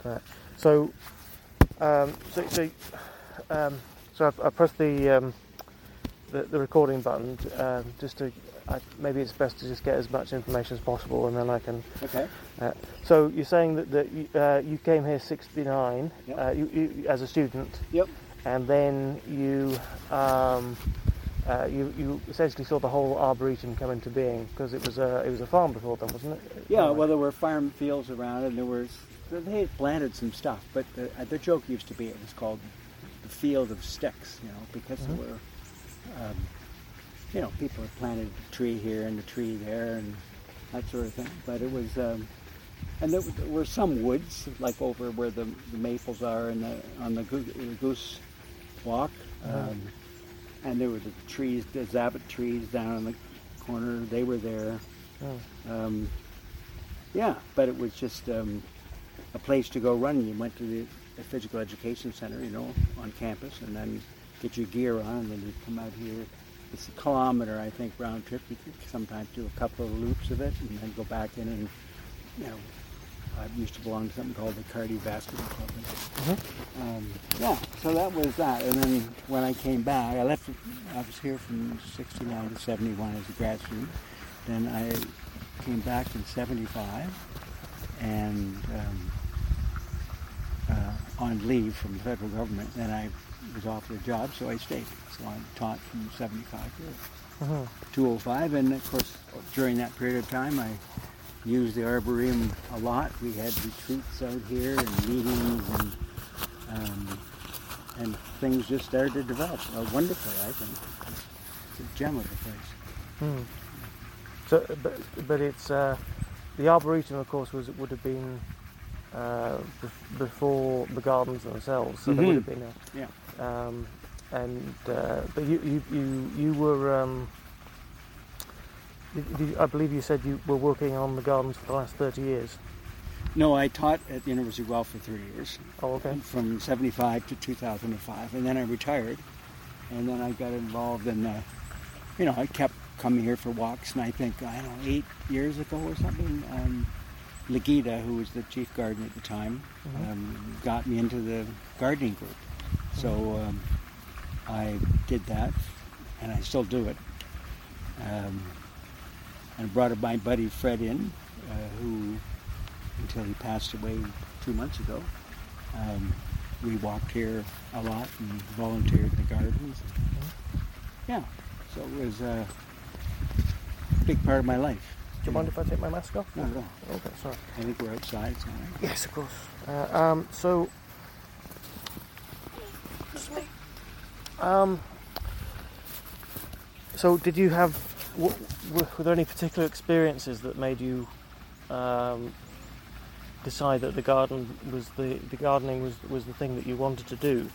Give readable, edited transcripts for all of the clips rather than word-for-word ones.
Right. So, I pressed the recording button just to. Maybe it's best to just get as much information as possible, and then I can. Okay. So you're saying that you came here 69 Yep. you as a student. Yep. And then you essentially saw the whole arboretum come into being because it was a farm before then, wasn't it? Yeah. Well, there were farm fields around, and they had planted some stuff, but the joke used to be it was called the Field of Sticks, because there were, people had planted a tree here and a tree there and that sort of thing. But it was, and there were some woods, like over where the maples are on the Goose Walk, and there were the trees, the Zabot trees down in the corner. They were there. But it was just a place to go running. You went to the physical education center, on campus, and then get your gear on, and then you come out here. It's a kilometer, I think, round trip. You could sometimes do a couple of loops of it, and then go back in and, I used to belong to something called the Cardiovascular Club. So that was that. And then when I came back, I was here from 69 to 71 as a grad student. Then I came back in 75 and on leave from the federal government. Then I was offered a job, so I stayed. So I taught from 75 to 205. And of course, during that period of time, I used the Arboretum a lot. We had retreats out here and meetings, and things just started to develop wonderfully, I think. It's a gem of a place. So, but it's the Arboretum, of course, would have been before the gardens themselves. So there would have been but you were. I believe you said you were working on the gardens for the last 30 years. No, I taught at the University of Guelph for 3 years. Oh, okay. From 75 to 2005, and then I retired, and then I got involved in, I kept coming here for walks, and I think, 8 years ago or something, Legita, who was the chief gardener at the time, got me into the gardening group. So I did that, and I still do it. And brought my buddy Fred in, who, until he passed away 2 months ago, we walked here a lot and volunteered in the gardens. So it was a big part of my life. Do you mind if I take my mask off? No, no. Okay, sorry. I think we're outside, so. Yes, of course. So did you have? Were there any particular experiences that made you decide that the gardening was the thing that you wanted to do?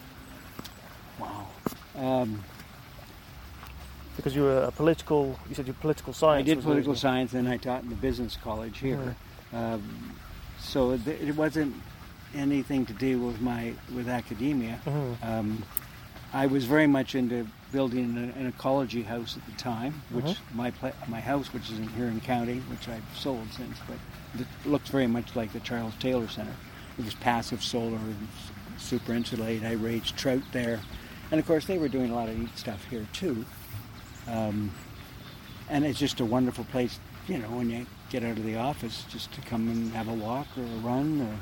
Wow. Because you were you said you're political science. I did political science, and I taught in the business college here. So it wasn't anything to do with academia. I was very much into building an ecology house at the time, which my house, which is here in County, which I've sold since, but it looks very much like the Charles Taylor Center. It was passive solar, super insulated. I raised trout there, and of course they were doing a lot of neat stuff here too. And it's just a wonderful place, when you get out of the office, just to come and have a walk or a run.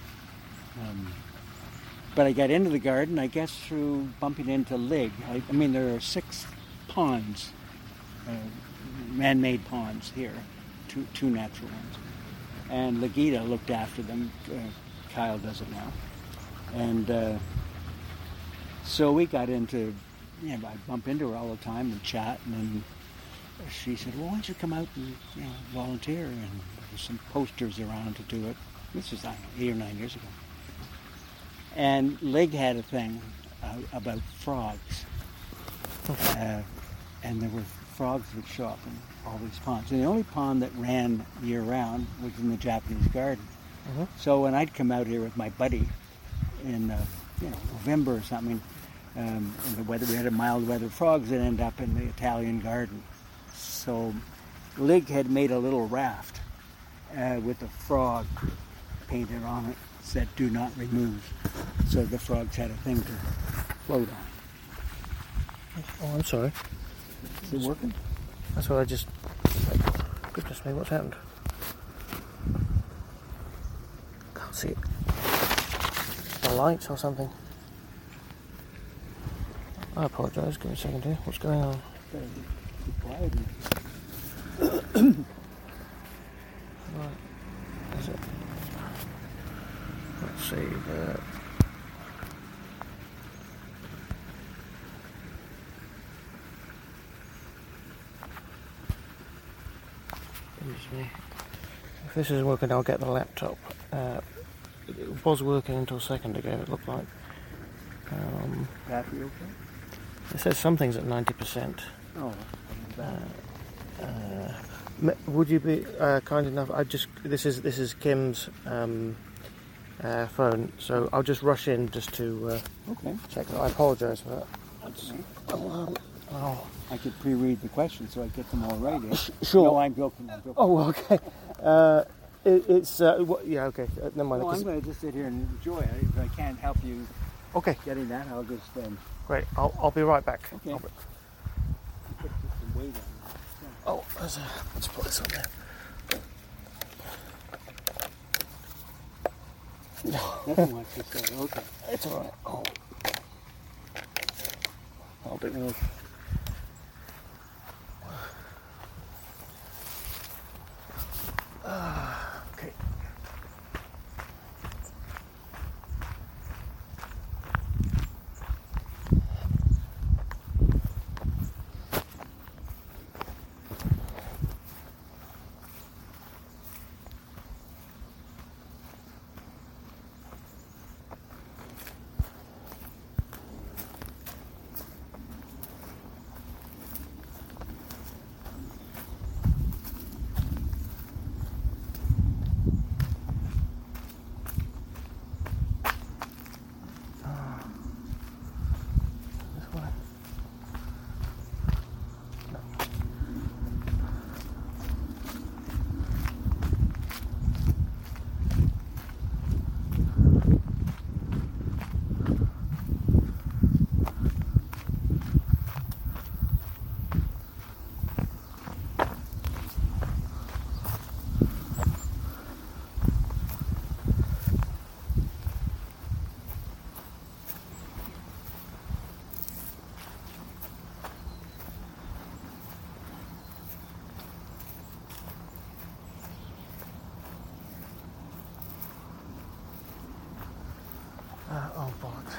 But I got into the garden, I guess, through bumping into Lig. There are 6 ponds, man-made ponds here, two natural ones. And Legita looked after them. Kyle does it now. And so we got into, I bump into her all the time and chat, and then she said, well, why don't you come out and volunteer? And there's some posters around to do it. This was, 8 or 9 years ago. And Lig had a thing about frogs. And there were frogs that would show up in all these ponds. And the only pond that ran year-round was in the Japanese garden. So when I'd come out here with my buddy in November or something, and the weather, we had a mild weather, frogs that end up in the Italian garden. So Lig had made a little raft with a frog painted on it. said do not remove. So the frogs had a thing to float on. Oh, I'm sorry. Is it working? That's what I just... Goodness me, what's happened? Can't see it. The lights or something. I apologise, give me a second here. What's going on? Better be quiet. Right. Is it? Let's see. Excuse me. If this isn't working, I'll get the laptop. It was working until a second ago, it looked like. Battery okay? It says something's at 90%. Oh, Would you be kind enough? This is Kim's phone, so I'll just rush in just to okay. check that. I apologise for that. I could pre-read the questions so I get them all right. Eh? Sure. No, I'm joking. Oh, okay. Yeah, okay. Never mind. No, I'm going to just sit here and enjoy it. If I can't help you getting that, I'll just... Great. I'll be right back. Okay. Put some weight on. Oh, let's put this on there. Nothing wants to say. Okay. It's all right. Oh. I'll do it. Okay. Oh, bollocks.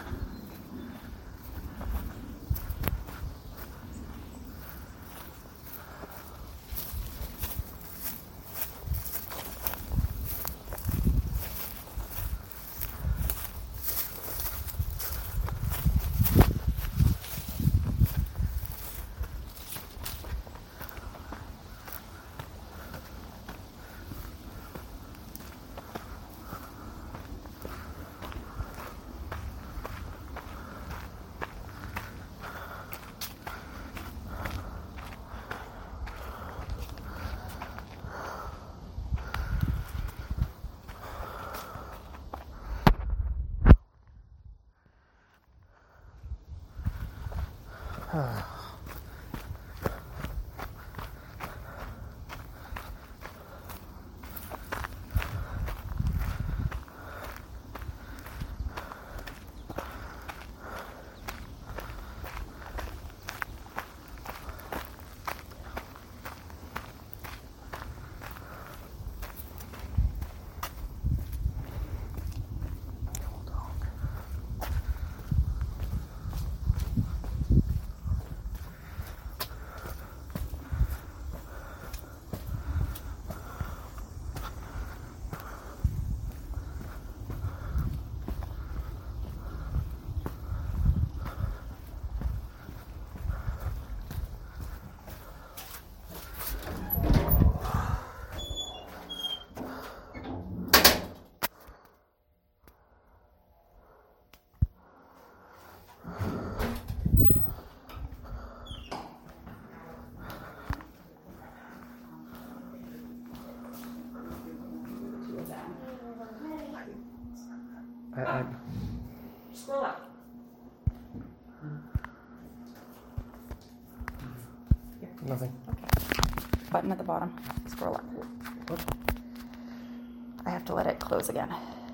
Scroll up. Nothing. Okay. Button at the bottom. Scroll up. What? I have to let it close again.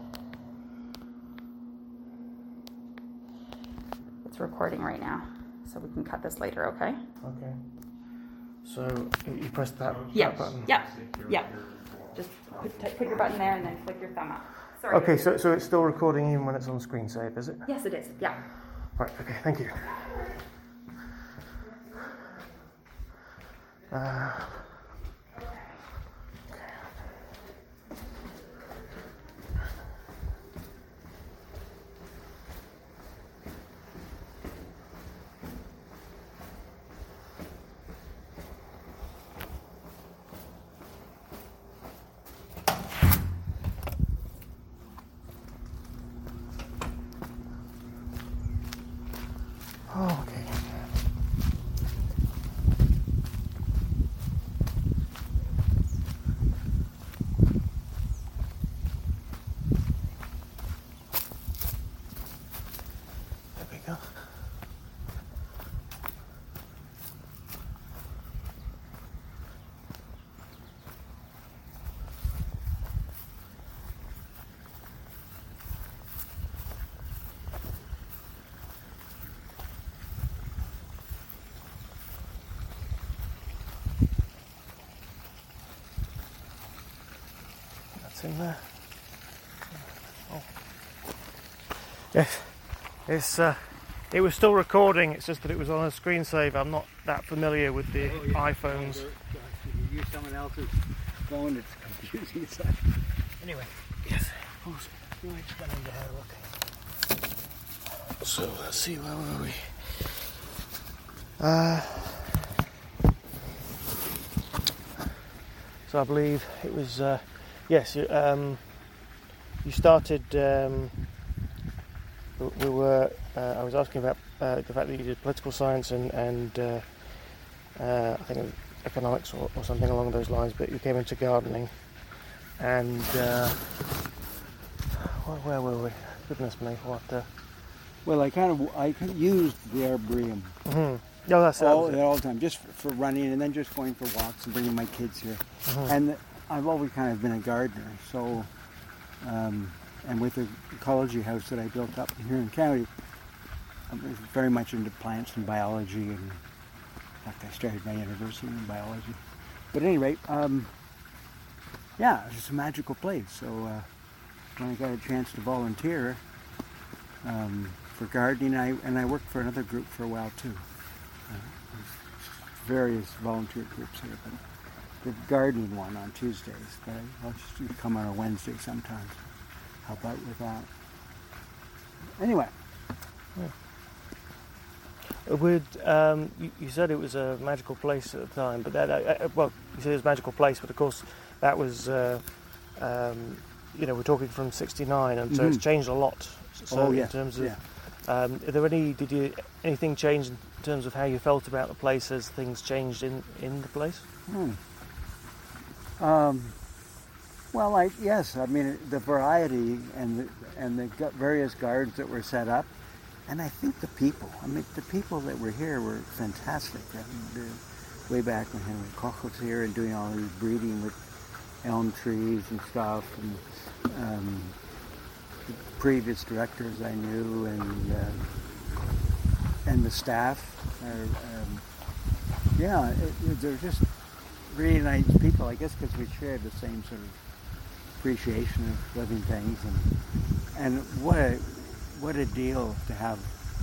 It's recording right now, so we can cut this later, okay? Okay. So you press that button? Yeah. Just put your button there and then flick your thumb up. Sorry. Okay, so it's still recording even when it's on screen save, is it? Yes, it is. Yeah. Right, okay, thank you. Oh, okay. There we go. That's in there. Oh. Yes, it was still recording. It's just that it was on a screensaver. I'm not that familiar with the iPhones. If you use someone else's phone, it's confusing. Anyway, yes. You might spend in there, okay. So let's see, where were we? So I believe it was yes. You started. We were. I was asking about the fact that you did political science and I think it was economics or something along those lines. But you came into gardening, and where were we? Goodness me, what? Well, I used the Arboretum Mm-hmm. Oh, that's all the time, just for running, and then just going for walks and bringing my kids here. Mm-hmm. And I've always kind of been a gardener, so and with the ecology house that I built up here in county, I was very much into plants and biology, and in fact I started my university in biology. But at any rate, yeah, it's just a magical place. So when I got a chance to volunteer for gardening, I worked for another group for a while too. Various volunteer groups here, but the gardening one on Tuesdays, but I'll just come on a Wednesday sometimes, help out with that. Anyway. Would you said it was a magical place at the time, but that well, you said it was a magical place, but of course that was we're talking from '69, and so it's changed a lot. So in terms of, are there anything change in terms of how you felt about the place as things changed in the place? Well, yes. I mean, the variety and the various gardens that were set up, and I think the people. I mean, the people that were here were fantastic. I mean, way back when Henry Koch was here and doing all his breeding with elm trees and stuff, and the previous directors I knew, and the staff. They're just really nice people. I guess because we shared the same sort of appreciation of living things, and what a deal to have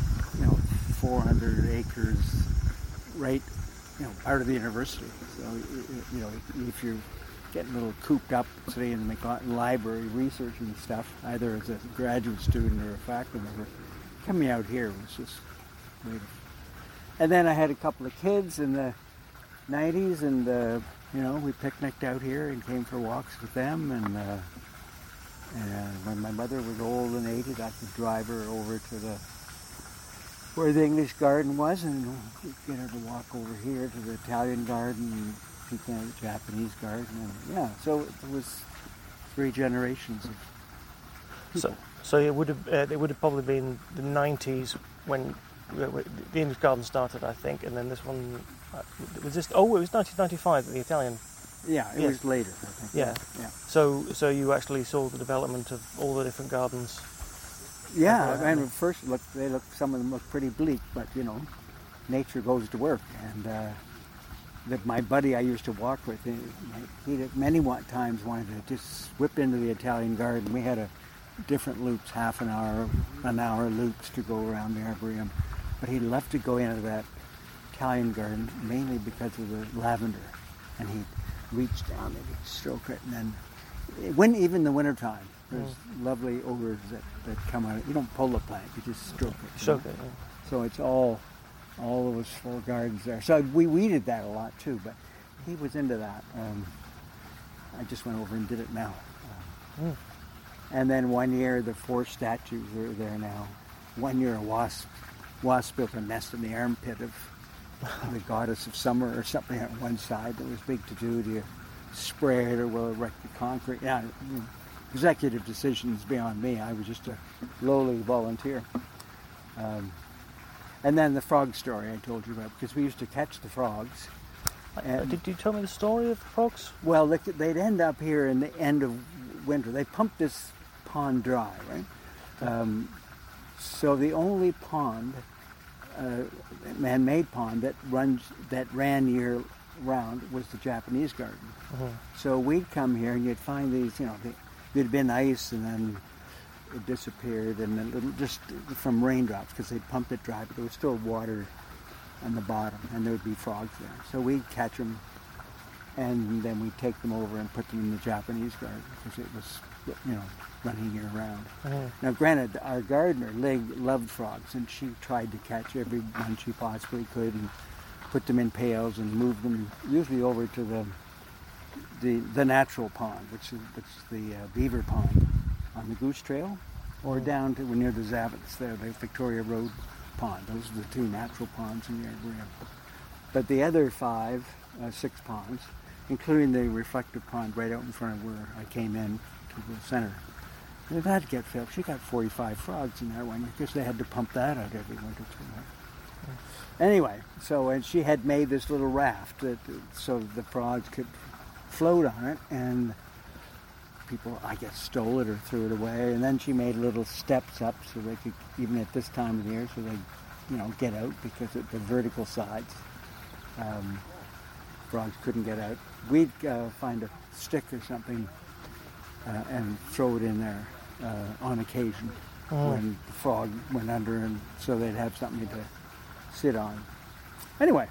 400 acres right out of the university. So if you're getting a little cooped up sitting in the McLaughlin Library researching stuff, either as a graduate student or a faculty member, coming out here was just great. And then I had a couple of kids in the 90s, and we picnicked out here and came for walks with them. And when my mother was old and aged, I could drive her over to where the English garden was, and get her to walk over here to the Italian garden and peek at the Japanese garden. And so it was 3 generations of people. So it would have probably been the 90s when the English garden started, I think, and then this one was just. Oh, it was 1995 that the Italian. Yeah, it was later, I think. Yeah. So you actually saw the development of all the different gardens. Yeah, and at first some of them look pretty bleak, but nature goes to work. And my buddy I used to walk with, he many times wanted to just whip into the Italian garden. We had different loops, half an hour loops to go around the arboretum, but he loved to go into that Italian garden mainly because of the lavender, and he'd reach down and he'd stroke it, and then even in the wintertime, there's lovely odors that come out. You don't pull the plant, you just stroke it. Stroke it, yeah. So it's all those 4 gardens there. So we weeded that a lot too, but he was into that. I just went over and did it now. And then one year the 4 statues are there now. One year a wasp built a nest in the armpit of the goddess of summer or something on one side. That was big to do. Do you spray it or will it wreck the concrete? Yeah, executive decisions beyond me. I was just a lowly volunteer. And then the frog story I told you about, because we used to catch the frogs. Did you tell me the story of the frogs? Well, they'd end up here in the end of winter. They pumped this pond dry, right? So the only pond, man-made pond that ran year round was the Japanese garden. So we'd come here and you'd find these, there'd been ice and then it disappeared, and then just from raindrops because they'd pumped it dry, but there was still water on the bottom, and there would be frogs there. So we'd catch them, and then we'd take them over and put them in the Japanese garden because it was, running year round. Now, granted, our gardener, Lig, loved frogs, and she tried to catch every one she possibly could and put them in pails and move them usually over to the natural pond, which is the beaver pond on the Goose Trail, or down to near the Zavits there, the Victoria Road pond. Those are the 2 natural ponds in the arboretum. But the other 6 ponds, including the reflective pond right out in front of where I came in to the center, they've had to get filled. She got 45 frogs in that one because they had to pump that out every winter too. Anyway, and she had made this little raft so the frogs could float on it, and people, I guess, stole it or threw it away. And then she made little steps up so they could, even at this time of the year, so they, get out because of the vertical sides. Frogs couldn't get out. We'd find a stick or something and throw it in there on occasion when the frog went under, and so they'd have something to sit on. Anyway,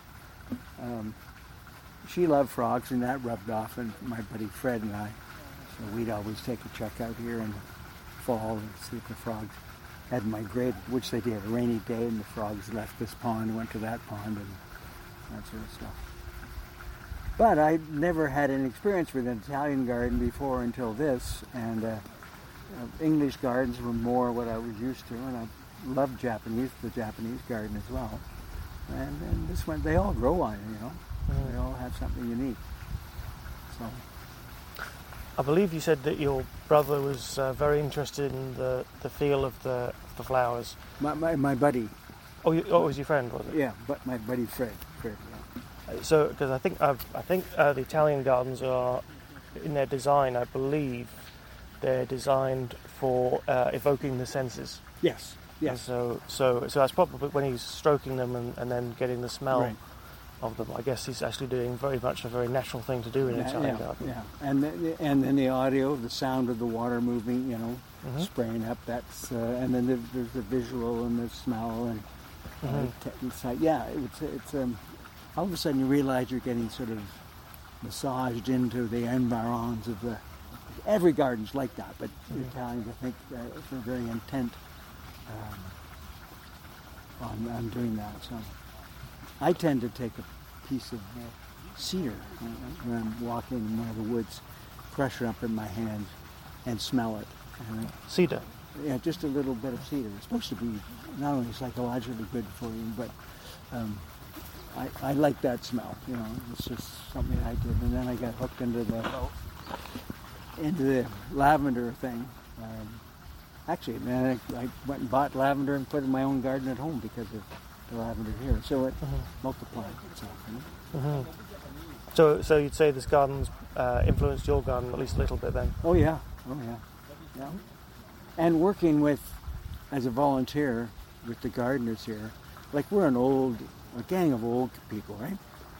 she loved frogs, and that rubbed off on my buddy Fred and I. So we'd always take a check out here in the fall and see if the frogs had migrated, which they did. A rainy day, and the frogs left this pond and went to that pond and that sort of stuff. But I never had an experience with an Italian garden before until this, and English gardens were more what I was used to, and I loved the Japanese garden as well. And this one, they all grow on it, They all have something unique. So. I believe you said that your brother was very interested in the feel of the flowers. My buddy. Oh, it was your friend, was it? Yeah, but my buddy Fred. Yeah. So, because I think the Italian gardens are, in their design, I believe, they're designed for evoking the senses. Yes. Yes. And so that's probably when he's stroking them and then getting the smell of them. I guess he's actually doing very much a very natural thing to do in an Italian garden. Yeah, and then the audio, the sound of the water moving, spraying up. That's and then there's the visual and the smell and it's all of a sudden you realize you're getting sort of massaged into the environs of every garden's like that, but the Italians, I think, are very intent on doing that. So I tend to take a piece of cedar when I'm walking in one of the woods, crush it up in my hand, and smell it. Cedar? Yeah, just a little bit of cedar. It's supposed to be not only psychologically good for you, but I like that smell. It's just something I did, and then I got hooked into the lavender thing. Actually, man, I went and bought lavender and put it in my own garden at home because of the lavender here. So it multiplied itself. You know? So you'd say this garden's influenced your garden at least a little bit then? Oh yeah. Yeah. And working as a volunteer with the gardeners here, like we're a gang of old people, right?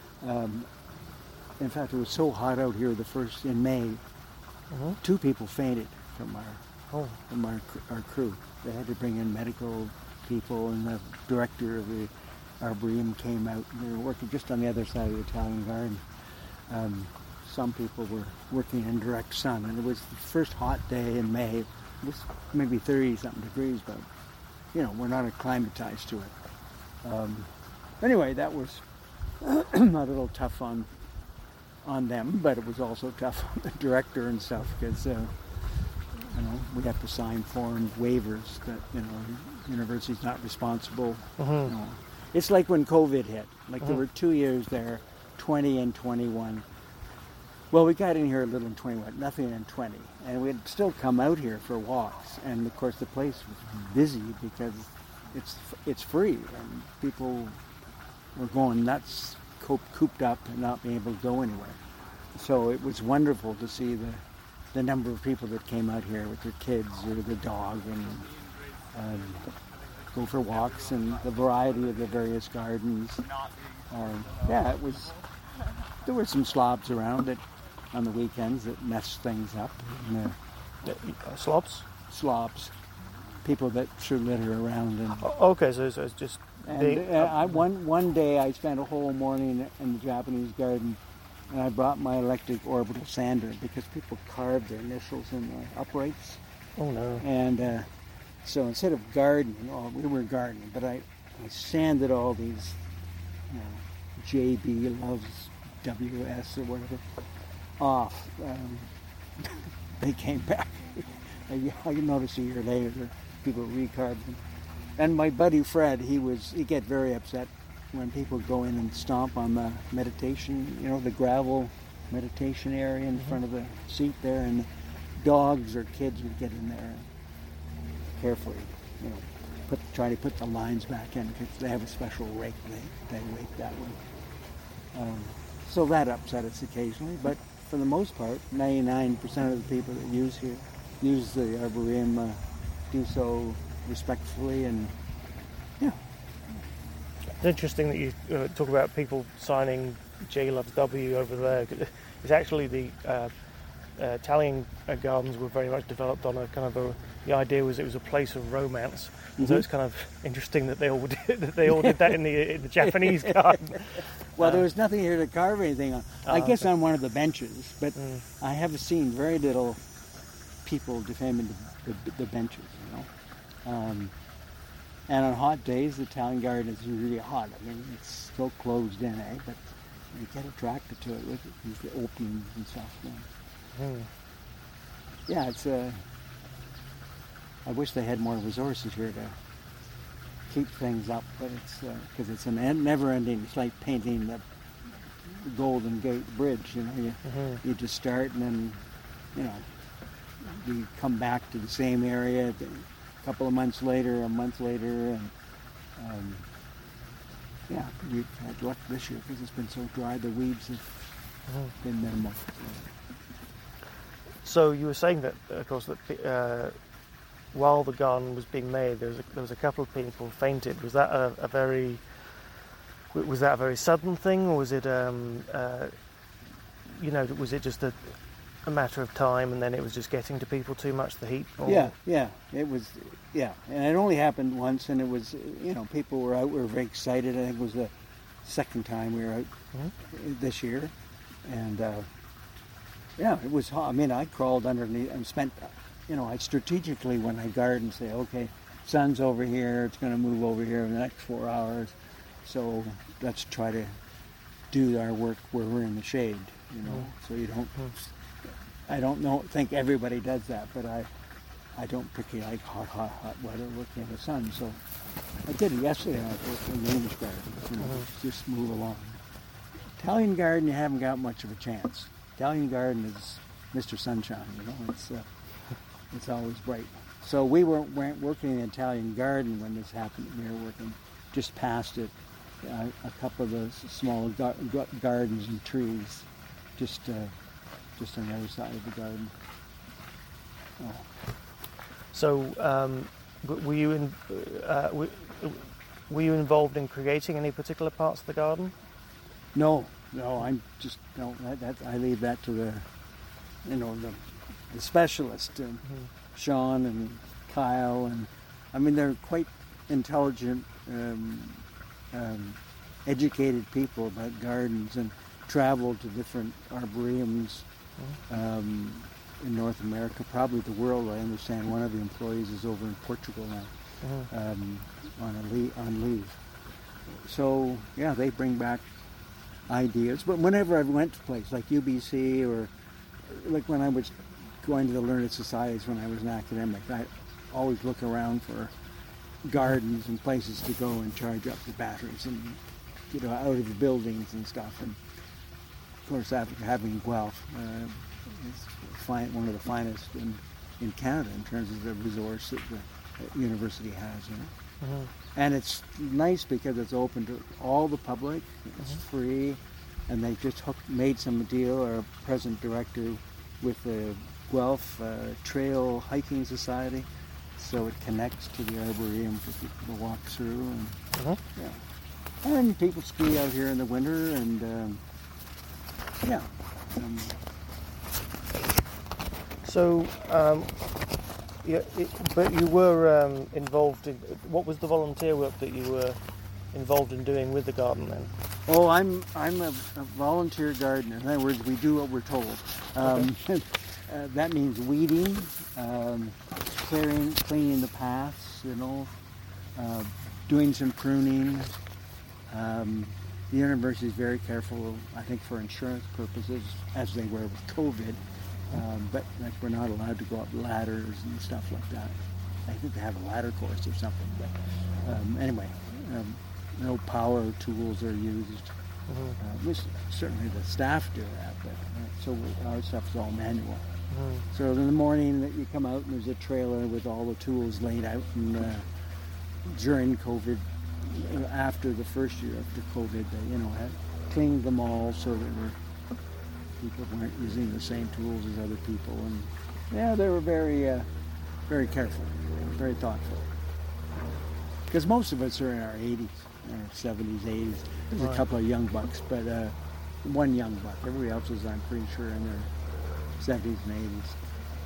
In fact, it was so hot out here in May, 2 people fainted from our crew. They had to bring in medical people, and the director of the Arboretum came out. And they were working just on the other side of the Italian garden. Some people were working in direct sun, and it was the first hot day in May. It was maybe 30-something degrees, but we're not acclimatized to it. Anyway, that was a little tough on them, but it was also tough on the director and stuff because we have to sign foreign waivers that the university's not responsible. It's like when COVID hit. Like there were 2 years there, 20 and 21. Well, we got in here a little in 21, nothing in 20, and we'd still come out here for walks. And of course, the place was busy because it's free, and people were going nuts, cooped up, and not being able to go anywhere. So it was wonderful to see the number of people that came out here with their kids or the dog and go for walks, and the variety of the various gardens. It was. There were some slobs around it on the weekends that messed things up. Slobs? Slobs. People that threw litter around. Okay, so it's just... One day I spent a whole morning in the Japanese garden, and I brought my electric orbital sander because people carved their initials in the uprights. Oh no. And so instead of gardening, we were gardening, but I sanded all these JB loves WS or whatever off. They came back. I noticed a year later people recarved them. And my buddy Fred, he'd get very upset when people go in and stomp on the meditation, the gravel meditation area in front of the seat there, and dogs or kids would get in there and carefully, try to put the lines back in because they have a special rake. They rake that way. So that upset us occasionally, but for the most part, 99% of the people that use the Arboretum do so respectfully, and It's interesting that you talk about people signing J loves W over there. It's actually the Italian gardens were very much developed on a kind of the idea was it was a place of romance. So it's kind of interesting that they all did that in the Japanese garden. Well, there was nothing here to carve anything on. I guess on one of the benches, but I have seen very little people defaming the benches, and on hot days, the Italian garden is really hot. I mean, it's so closed in, but you get attracted to it with the openings and stuff. Yeah, it's I wish they had more resources here to keep things up, but it's because it's a never-ending. It's like painting the Golden Gate Bridge. You just start and then you come back to the same area a couple of months later, a month later, and we've had luck this year because it's been so dry. The weeds have been minimal. So you were saying that, of course, that while the garden was being made, there was a couple of people fainted. Was that a very sudden thing, or was it was it just a matter of time, and then it was just getting to people too much, the heat? Or? Yeah, it was, and it only happened once, and it was, people were out, we were very excited. I think it was the second time we were out this year, and it was hot. I mean, I crawled underneath and spent, I strategically, when I garden, say, okay, sun's over here, it's going to move over here in the next 4 hours, so let's try to do our work where we're in the shade, so you don't... I don't think everybody does that, but I don't particularly like hot weather working in the sun. So I did it yesterday. I worked in the English garden, just move along. Italian garden, you haven't got much of a chance. Italian garden is Mr. Sunshine, it's always bright. So we weren't working in the Italian garden when this happened. We were working just past it, a couple of the small gardens and trees, just on the other side of the garden. Oh. So, were you involved in creating any particular parts of the garden? No, I'm just I leave that to the specialist, Sean and Kyle, and I mean they're quite intelligent, educated people about gardens and travel to different arboreums in North America, probably the world. I understand one of the employees is over in Portugal now on leave. So yeah, they bring back ideas. But whenever I went to a place like UBC or like when I was going to the learned societies when I was an academic, I always look around for gardens and places to go and charge up the batteries and out of the buildings and stuff. And of course, having Guelph is one of the finest in Canada in terms of the resource that the university has. And it's nice because it's open to all the public. It's free, and they just made some deal. Our present director with the Guelph Trail Hiking Society, so it connects to the arboreum for people to walk through. And and people ski out here in the winter, and So, but you were involved in, what was the volunteer work that you were involved in doing with the garden then? Oh, I'm a volunteer gardener. In other words, we do what we're told. That means weeding, cleaning the paths, doing some pruning. The university is very careful, I think, for insurance purposes, as they were with COVID. But like we're not allowed to go up ladders and stuff like that. I think they have a ladder course or something. But anyway, no power tools are used. Certainly the staff do that, but so our stuff's all manual. So in the morning that you come out and there's a trailer with all the tools laid out, and during COVID, after the first year after COVID, they had cleaned them all so that people weren't using the same tools as other people, and they were very, very careful, very thoughtful. Because most of us are in our 80s, our 70s, 80s. There's a couple of young bucks, but one young buck. Everybody else is, I'm pretty sure, in their 70s and 80s.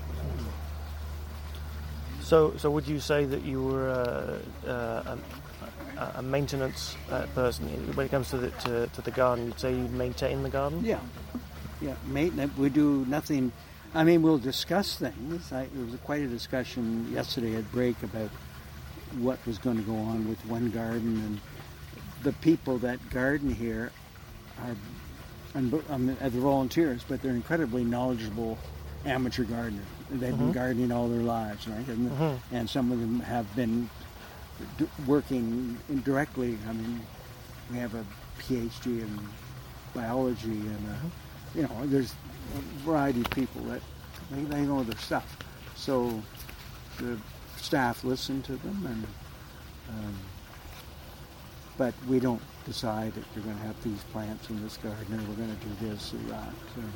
So would you say that you were a maintenance person when it comes to the garden? You'd say you maintain the garden? Yeah, maintenance. We do nothing. I mean, we'll discuss things. There was quite a discussion yesterday at break about what was going to go on with one garden, and the people that garden here are the volunteers, but they're incredibly knowledgeable amateur gardeners. They've been gardening all their lives, right? And some of them have been working directly. I mean, we have a PhD in biology, and there's a variety of people that they know their stuff. So the staff listen to them, and but we don't decide that we're going to have these plants in this garden, or we're going to do this or that.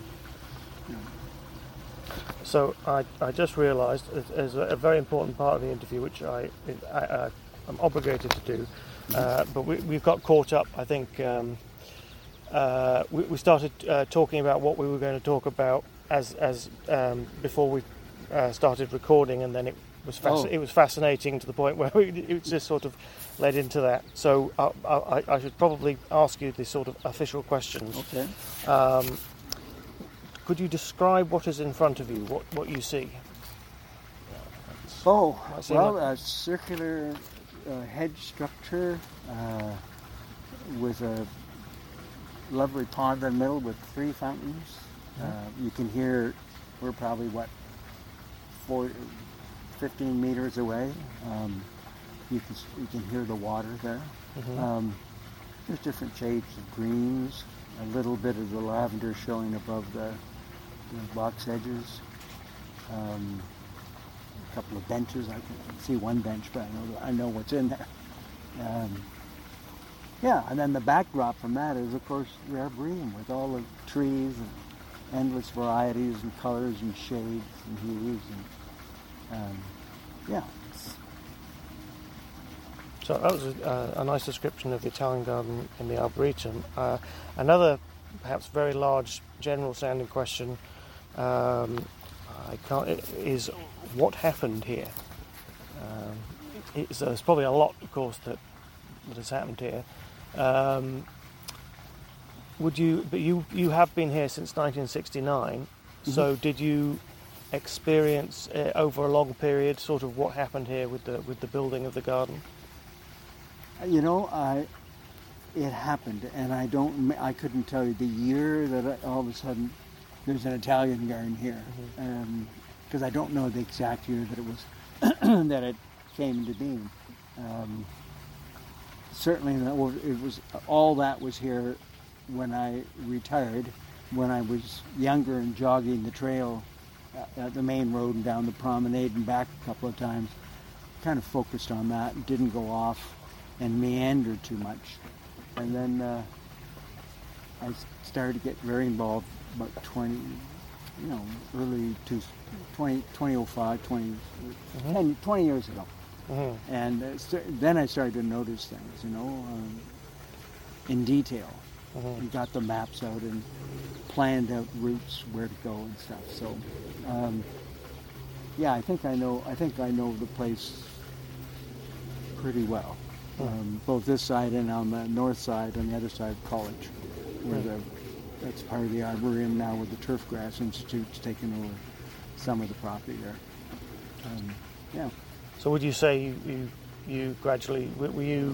So I just realised as a very important part of the interview, which I'm obligated to do, but we've got caught up. I think we started talking about what we were going to talk about as before we started recording, and then it was fascinating to the point where it just sort of led into that. So I should probably ask you this sort of official questions. Okay. Could you describe what is in front of you, what you see? A circular hedge structure with a lovely pond in the middle with 3 fountains. You can hear, we're probably 15 meters away. You can hear the water there. There's different shades of greens, a little bit of the lavender showing above the box edges. a couple of benches. I can see one bench, but I know what's in there. Yeah, and then the backdrop from that is, of course, the Arboretum with all the trees and endless varieties and colors and shades and hues. And yeah. So that was a nice description of the Italian garden in the Arboretum. Another, perhaps very large, general-sounding question is what happened here? There's probably a lot, of course, that has happened here. But you have been here since 1969. Mm-hmm. So did you experience over a long period sort of what happened here with the building of the garden? It happened, and I couldn't tell you the year that all of a sudden there's an Italian garden here, because I don't know the exact year that it was that it came into being. Certainly, it was all that was here when I retired. When I was younger and jogging the trail at the main road and down the promenade and back a couple of times, kind of focused on that and didn't go off and meander too much. And then I started to get very involved about 2005, 20 years ago. Mm-hmm. And then I started to notice things, in detail. Mm-hmm. And got the maps out and planned out routes where to go and stuff. So, I think I know the place pretty well. Both this side and on the north side, on the other side of College, where that's part of the Arboretum now, where the Turf Grass Institute's taken over some of the property there. So would you say you gradually were you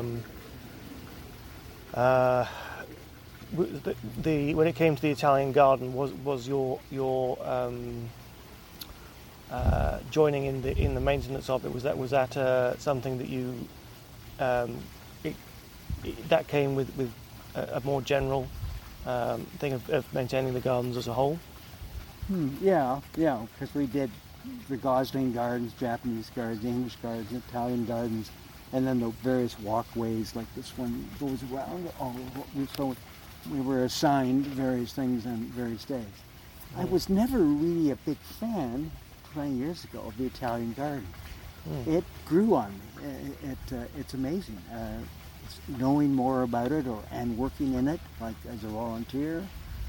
when it came to the Italian garden, was your joining in the maintenance of it, was that something that you that came with a more general thing of maintaining the gardens as a whole? Yeah, because we did the Gosling Gardens, Japanese gardens, English gardens, Italian gardens, and then the various walkways like this one goes around. So we were assigned various things on various days. I was never really a big fan 20 years ago of the Italian garden. It grew on me. It's amazing. Knowing more about it and working in it, like as a volunteer,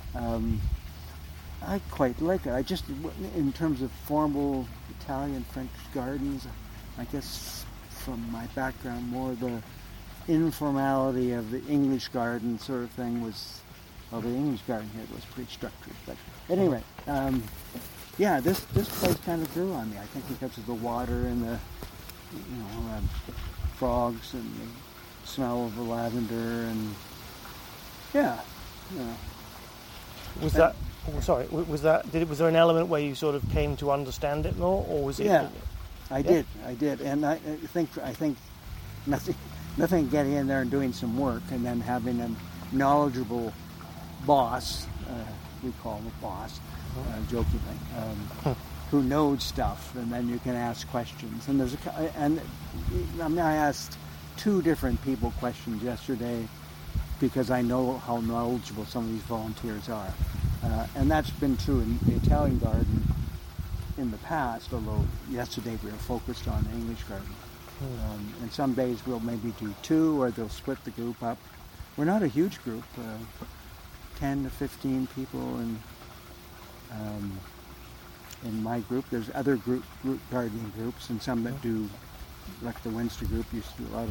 I quite like it. I just, in terms of formal Italian French gardens, I guess from my background, more the informality of the English garden sort of thing was, well, the English garden here was pretty structured. But anyway, this place kind of grew on me. I think because of the water and the, frogs and the smell of the lavender and Was that? Was there an element where you sort of came to understand it more, or was it? Yeah, I did, and I think nothing getting in there and doing some work and then having a knowledgeable boss, we call him a boss, jokingly, who knows stuff, and then you can ask questions. And I asked 2 different people questions yesterday because I know how knowledgeable some of these volunteers are. And that's been true in the Italian garden in the past, although yesterday we were focused on the English garden. And some days we'll maybe do 2, or they'll split the group up. We're not a huge group, 10 to 15 people in my group. There's other group gardening groups, and some that do, like the Winster group used to do a lot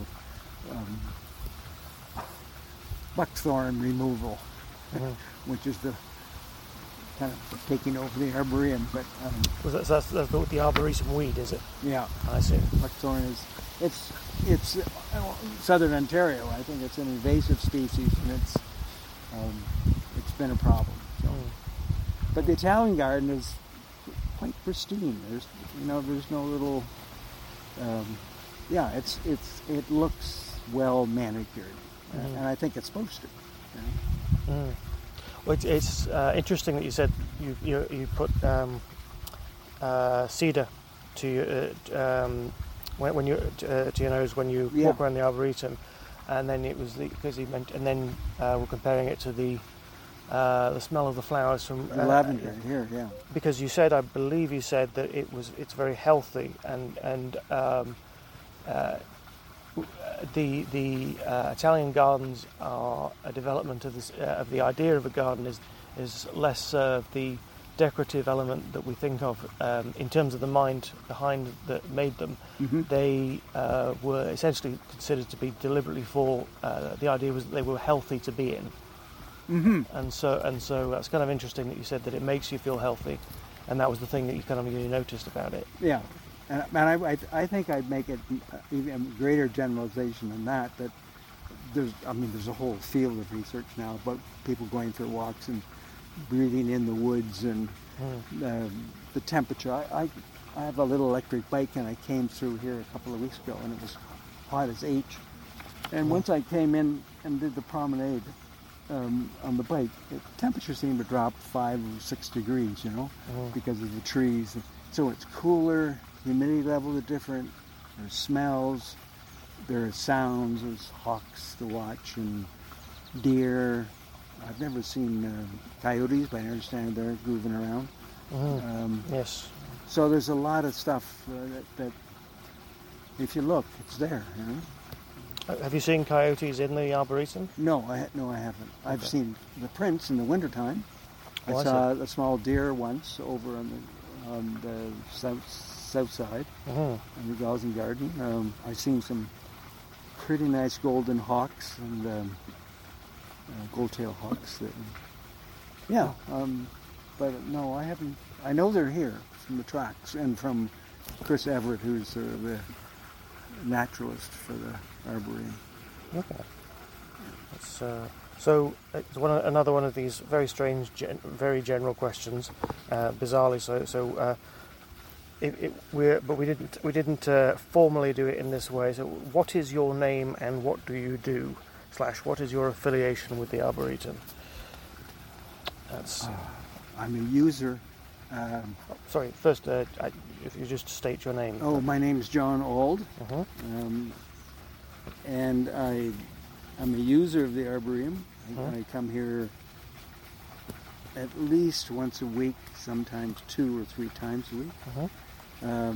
of buckthorn removal, which is the kind of taking over the arboretum. But that's the arboretum weed, is it? Yeah, I see. Buckthorn it's southern Ontario. I think it's an invasive species, and it's been a problem. So. But the Italian garden is quite pristine. There's no little. It looks well manicured, and I think it's supposed to. Well, it's interesting that you said you put cedar to when you to your nose when you Yeah. walk around the arboretum, and then it was because he meant, and then we're comparing it to the smell of the flowers from Lavender here, yeah. because you said, I believe you said that it's very healthy, and the Italian gardens are a development of this of the idea of a garden is less the decorative element that we think of in terms of the mind behind that made them. Mm-hmm. They were essentially considered to be deliberately for the idea was that they were healthy to be in. Mm-hmm. And so that's kind of interesting that you said that it makes you feel healthy, and that was the thing that you kind of really noticed about it. Yeah, and I think I'd make it even a greater generalization than that. That there's a whole field of research now about people going for walks and breathing in the woods and the temperature. I have a little electric bike, and I came through here a couple of weeks ago, and it was hot as H. And once I came in and did the promenade on the bike, the temperature seemed to drop 5 or 6 degrees, because of the trees. So it's cooler, humidity levels are different, there's smells, there are sounds, there's hawks to watch and deer. I've never seen coyotes, but I understand they're grooving around. Yes. So there's a lot of stuff that if you look, it's there, Have you seen coyotes in the arboretum? No, I haven't. I've Okay. seen the prints in the wintertime. Oh, I I saw a small deer once over on the south side in the Gauzen Garden. I've seen some pretty nice golden hawks and gold-tailed hawks. But no, I haven't. I know they're here from the tracks and from Chris Everett, who's sort of the naturalist for the Arboretum. Okay. So it's another one of these very strange, very general questions, bizarrely so. So we didn't formally do it in this way. So what is your name and what do you do? / what is your affiliation with the Arboretum? That's. I'm a user. Sorry. First, if you just state your name. Oh, my name's John Auld. Uh-huh. And I'm a user of the Arboretum. I come here at least once a week, sometimes 2 or 3 times a week. Uh-huh.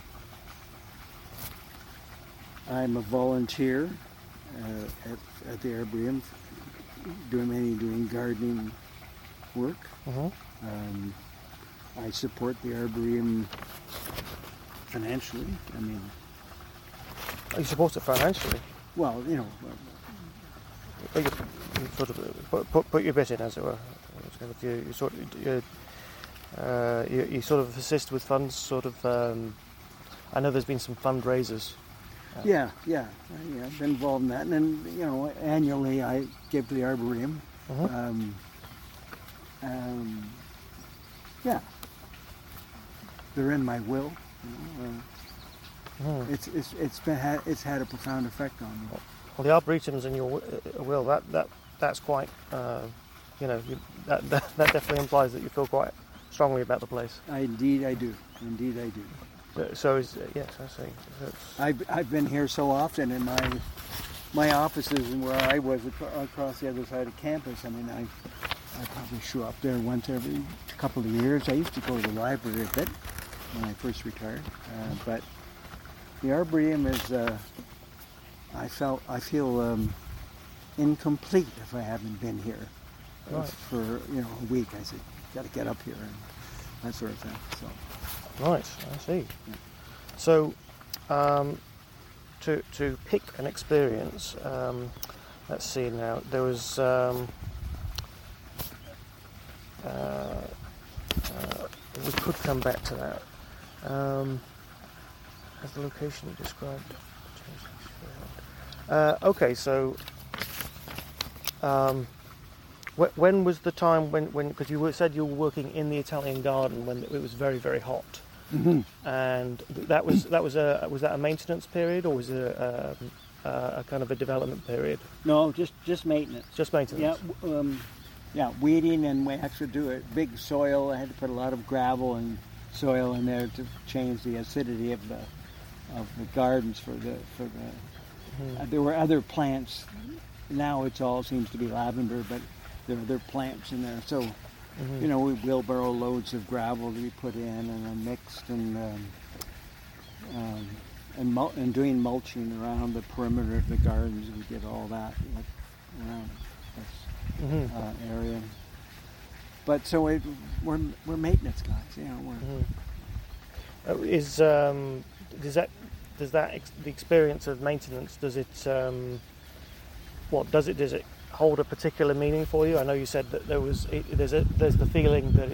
I'm a volunteer at the Arboretum, doing gardening work. Uh-huh. I support the Arboretum financially. You support it financially. Well, But you sort of put your bit in, as it were. You sort of assist with funds. Sort of. I know there's been some fundraisers. Yeah, I've been involved in that, and then annually I give to the Arboretum. Uh-huh. Yeah, they're in my will. It's had a profound effect on me. Well, the Arboretum's in your will. That's quite. That definitely implies that you feel quite strongly about the place. Indeed, I do. So yes, I see. I've been here so often in my offices and where I was across the other side of campus. I probably show up there once every couple of years. I used to go to the library a bit when I first retired, but the Arboretum is. I feel incomplete if I haven't been here for a week. I said, got to get up here and that sort of thing. So. Right, I see. Yeah. So, to pick an experience, let's see now. There was we could come back to that. As the location you described. Okay, so when was the time when because you said you were working in the Italian garden when it was very, very hot, and was that a maintenance period or was it a kind of a development period? No, just maintenance. Just maintenance. Yeah, weeding, and we had to do a big soil. I had to put a lot of gravel and soil in there to change the acidity of the gardens for the. There were other plants. Now it all seems to be lavender, but there are other plants in there. So, you know, we wheelbarrow loads of gravel to be put in and then mixed and doing mulching around the perimeter of the gardens. We did all that around this area. But so we're maintenance guys, you know. The experience of maintenance, does it hold a particular meaning for you? I know you said that there's the feeling that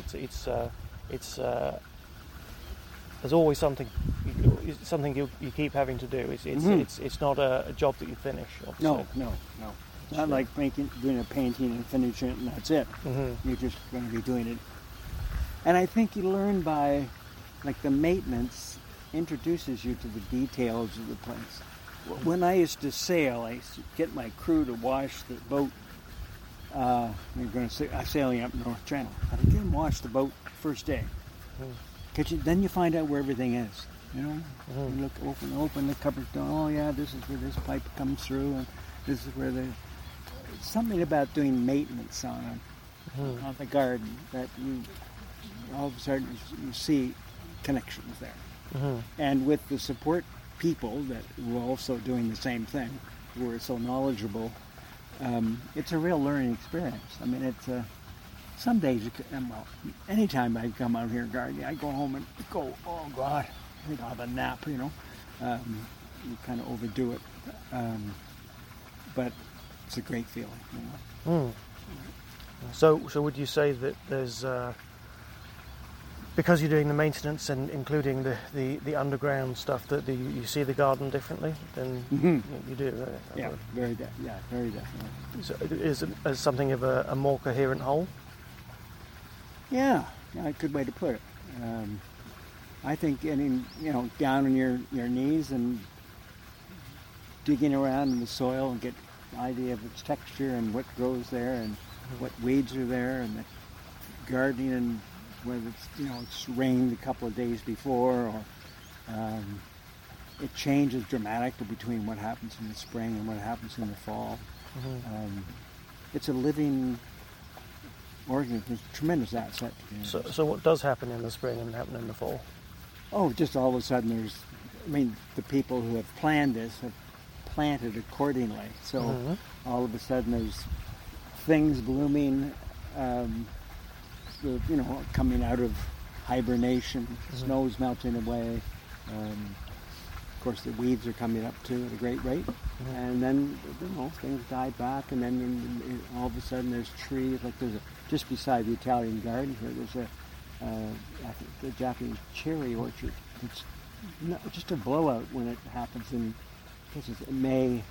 there's always something you keep having to do. It's not a job that you finish. Obviously. No. Not like doing a painting and finishing it and that's it. You're just going to be doing it. And I think you learn by, like, the maintenance introduces you to the details of the place. When I used to sail, I used to get my crew to wash the boat. I'm sailing up North Channel. I'd get them wash the boat first day. Then you find out where everything is. You know, you open the cupboard door. Oh yeah, this is where this pipe comes through, and this is where something about doing maintenance on the garden that you all of a sudden you see connections there. And with the support people that were also doing the same thing, who were so knowledgeable, it's a real learning experience. I mean, it's some days, anytime I come out here gardening, I go home and go, oh God, I think I'll have a nap, you know. You kind of overdo it. But it's a great feeling, you know. So would you say that there's, because you're doing the maintenance and including the underground stuff, that you see the garden differently than you do? Yeah, very definitely. So is it as something of a more coherent whole? Yeah, a good way to put it. I think getting, down on your knees and digging around in the soil and get an idea of its texture and what grows there and what weeds are there, and the gardening, and whether it's rained a couple of days before, or it changes dramatically between what happens in the spring and what happens in the fall. It's a living organism. It's a tremendous asset. So what does happen in the spring and happen in the fall? Oh, just all of a sudden the people who have planned this have planted accordingly. So all of a sudden there's things blooming, coming out of hibernation. Snow's melting away. Of course, the weeds are coming up too at a great rate. And then, things die back, and then all of a sudden there's trees. Like just beside the Italian garden here, there's I think the Japanese cherry orchard. It's just a blowout when it happens in May.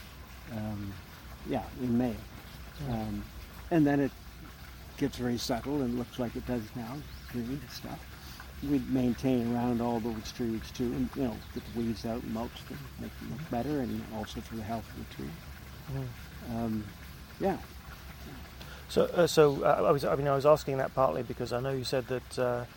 In May. And then it gets very subtle and looks like it does now, green and stuff. We maintain around all those trees too, and get the weeds out and mulch them, make them look better, and also for the health of the tree. So I was asking that partly because I know you said that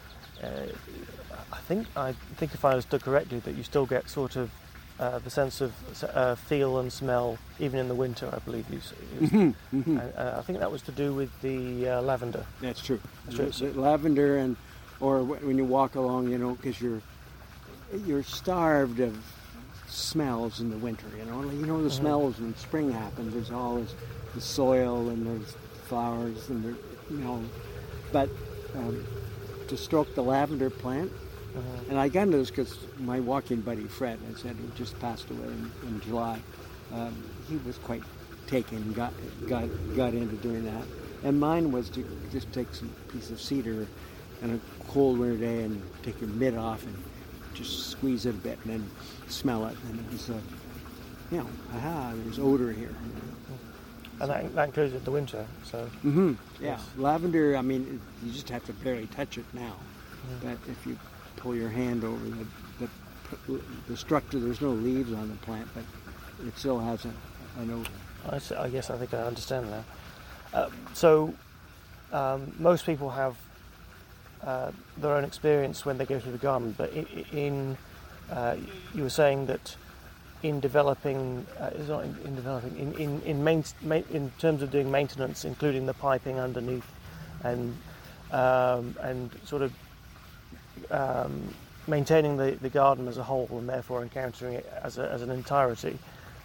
I think if I understood correctly, that you still get sort of the sense of feel and smell even in the winter. I believe you said. I think that was to do with the lavender. That's true. The lavender or when you walk along, because you're starved of smells in the winter. The smells when spring happens. There's always the soil and there's flowers and but to stroke the lavender plant. And I got into this because my walking buddy Fred, I said, who just passed away in July, he was quite taken and got into doing that. And mine was to just take some piece of cedar on a cold winter day and take your mitt off and just squeeze it a bit and then smell it. And it was, there's odor here. And that includes the winter, so... Yeah, yes. Lavender, you just have to barely touch it now. But if you pull your hand over the structure, there's no leaves on the plant, but it still has an odor. I guess I think I understand now. So most people have their own experience when they go through the garden. But you were saying that in developing, it's not in developing, in terms of doing maintenance, including the piping underneath, and sort of maintaining the garden as a whole, and therefore encountering it as an entirety.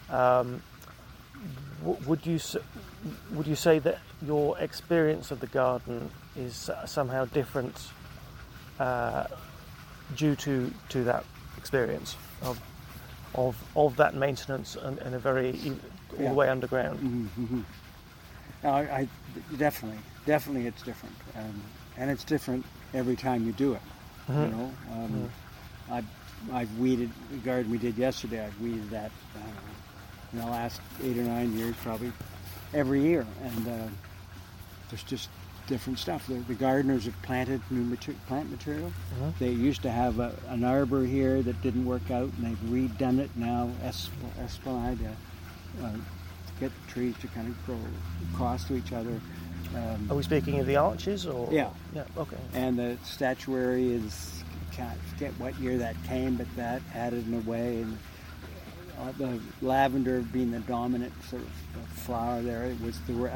Would you say that your experience of the garden is somehow different due to that experience of that maintenance and a very all the way underground? Mm-hmm. No, I definitely it's different, and it's different every time you do it. Mm-hmm. You know, I've weeded the garden we did yesterday. I've weeded that in the last 8 or 9 years, probably every year, and there's just different stuff. The gardeners have planted new plant material. Mm-hmm. They used to have an arbor here that didn't work out, and they've redone it now. Esplanade to get the trees to kind of grow across to each other. Are we speaking of the arches, or? Yeah. Yeah. Okay. And the statuary is, can't forget what year that came, but that added in a way. And the lavender being the dominant sort of flower there, there were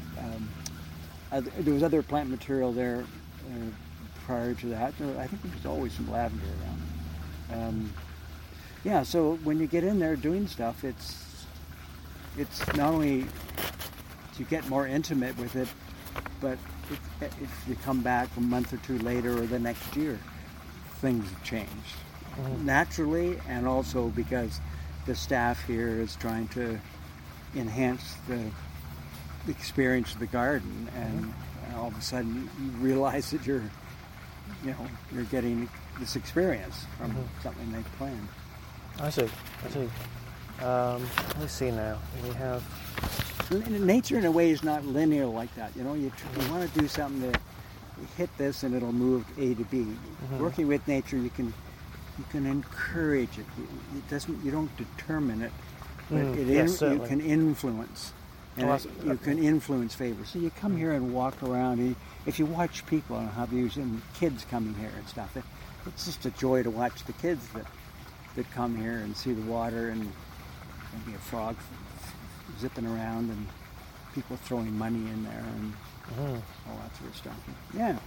other plant material there prior to that. I think there was always some lavender around. So when you get in there doing stuff, it's not only you get more intimate with it, but if you come back a month or two later or the next year, things have changed. Mm-hmm. Naturally, and also because the staff here is trying to enhance the experience of the garden, and all of a sudden you realize that you're getting this experience from something they've planned. I see. Let's see now. We have nature, in a way, is not linear like that. You know, you want to do something to hit this and it'll move A to B. Mm-hmm. Working with nature, you can encourage it. You don't determine it, but you can influence. And you can influence favor. So you come here and walk around. And if you watch people and how these kids coming here and stuff, it's just a joy to watch the kids that come here and see the water and maybe a frog zipping around and people throwing money in there and all that sort of stuff. Yeah.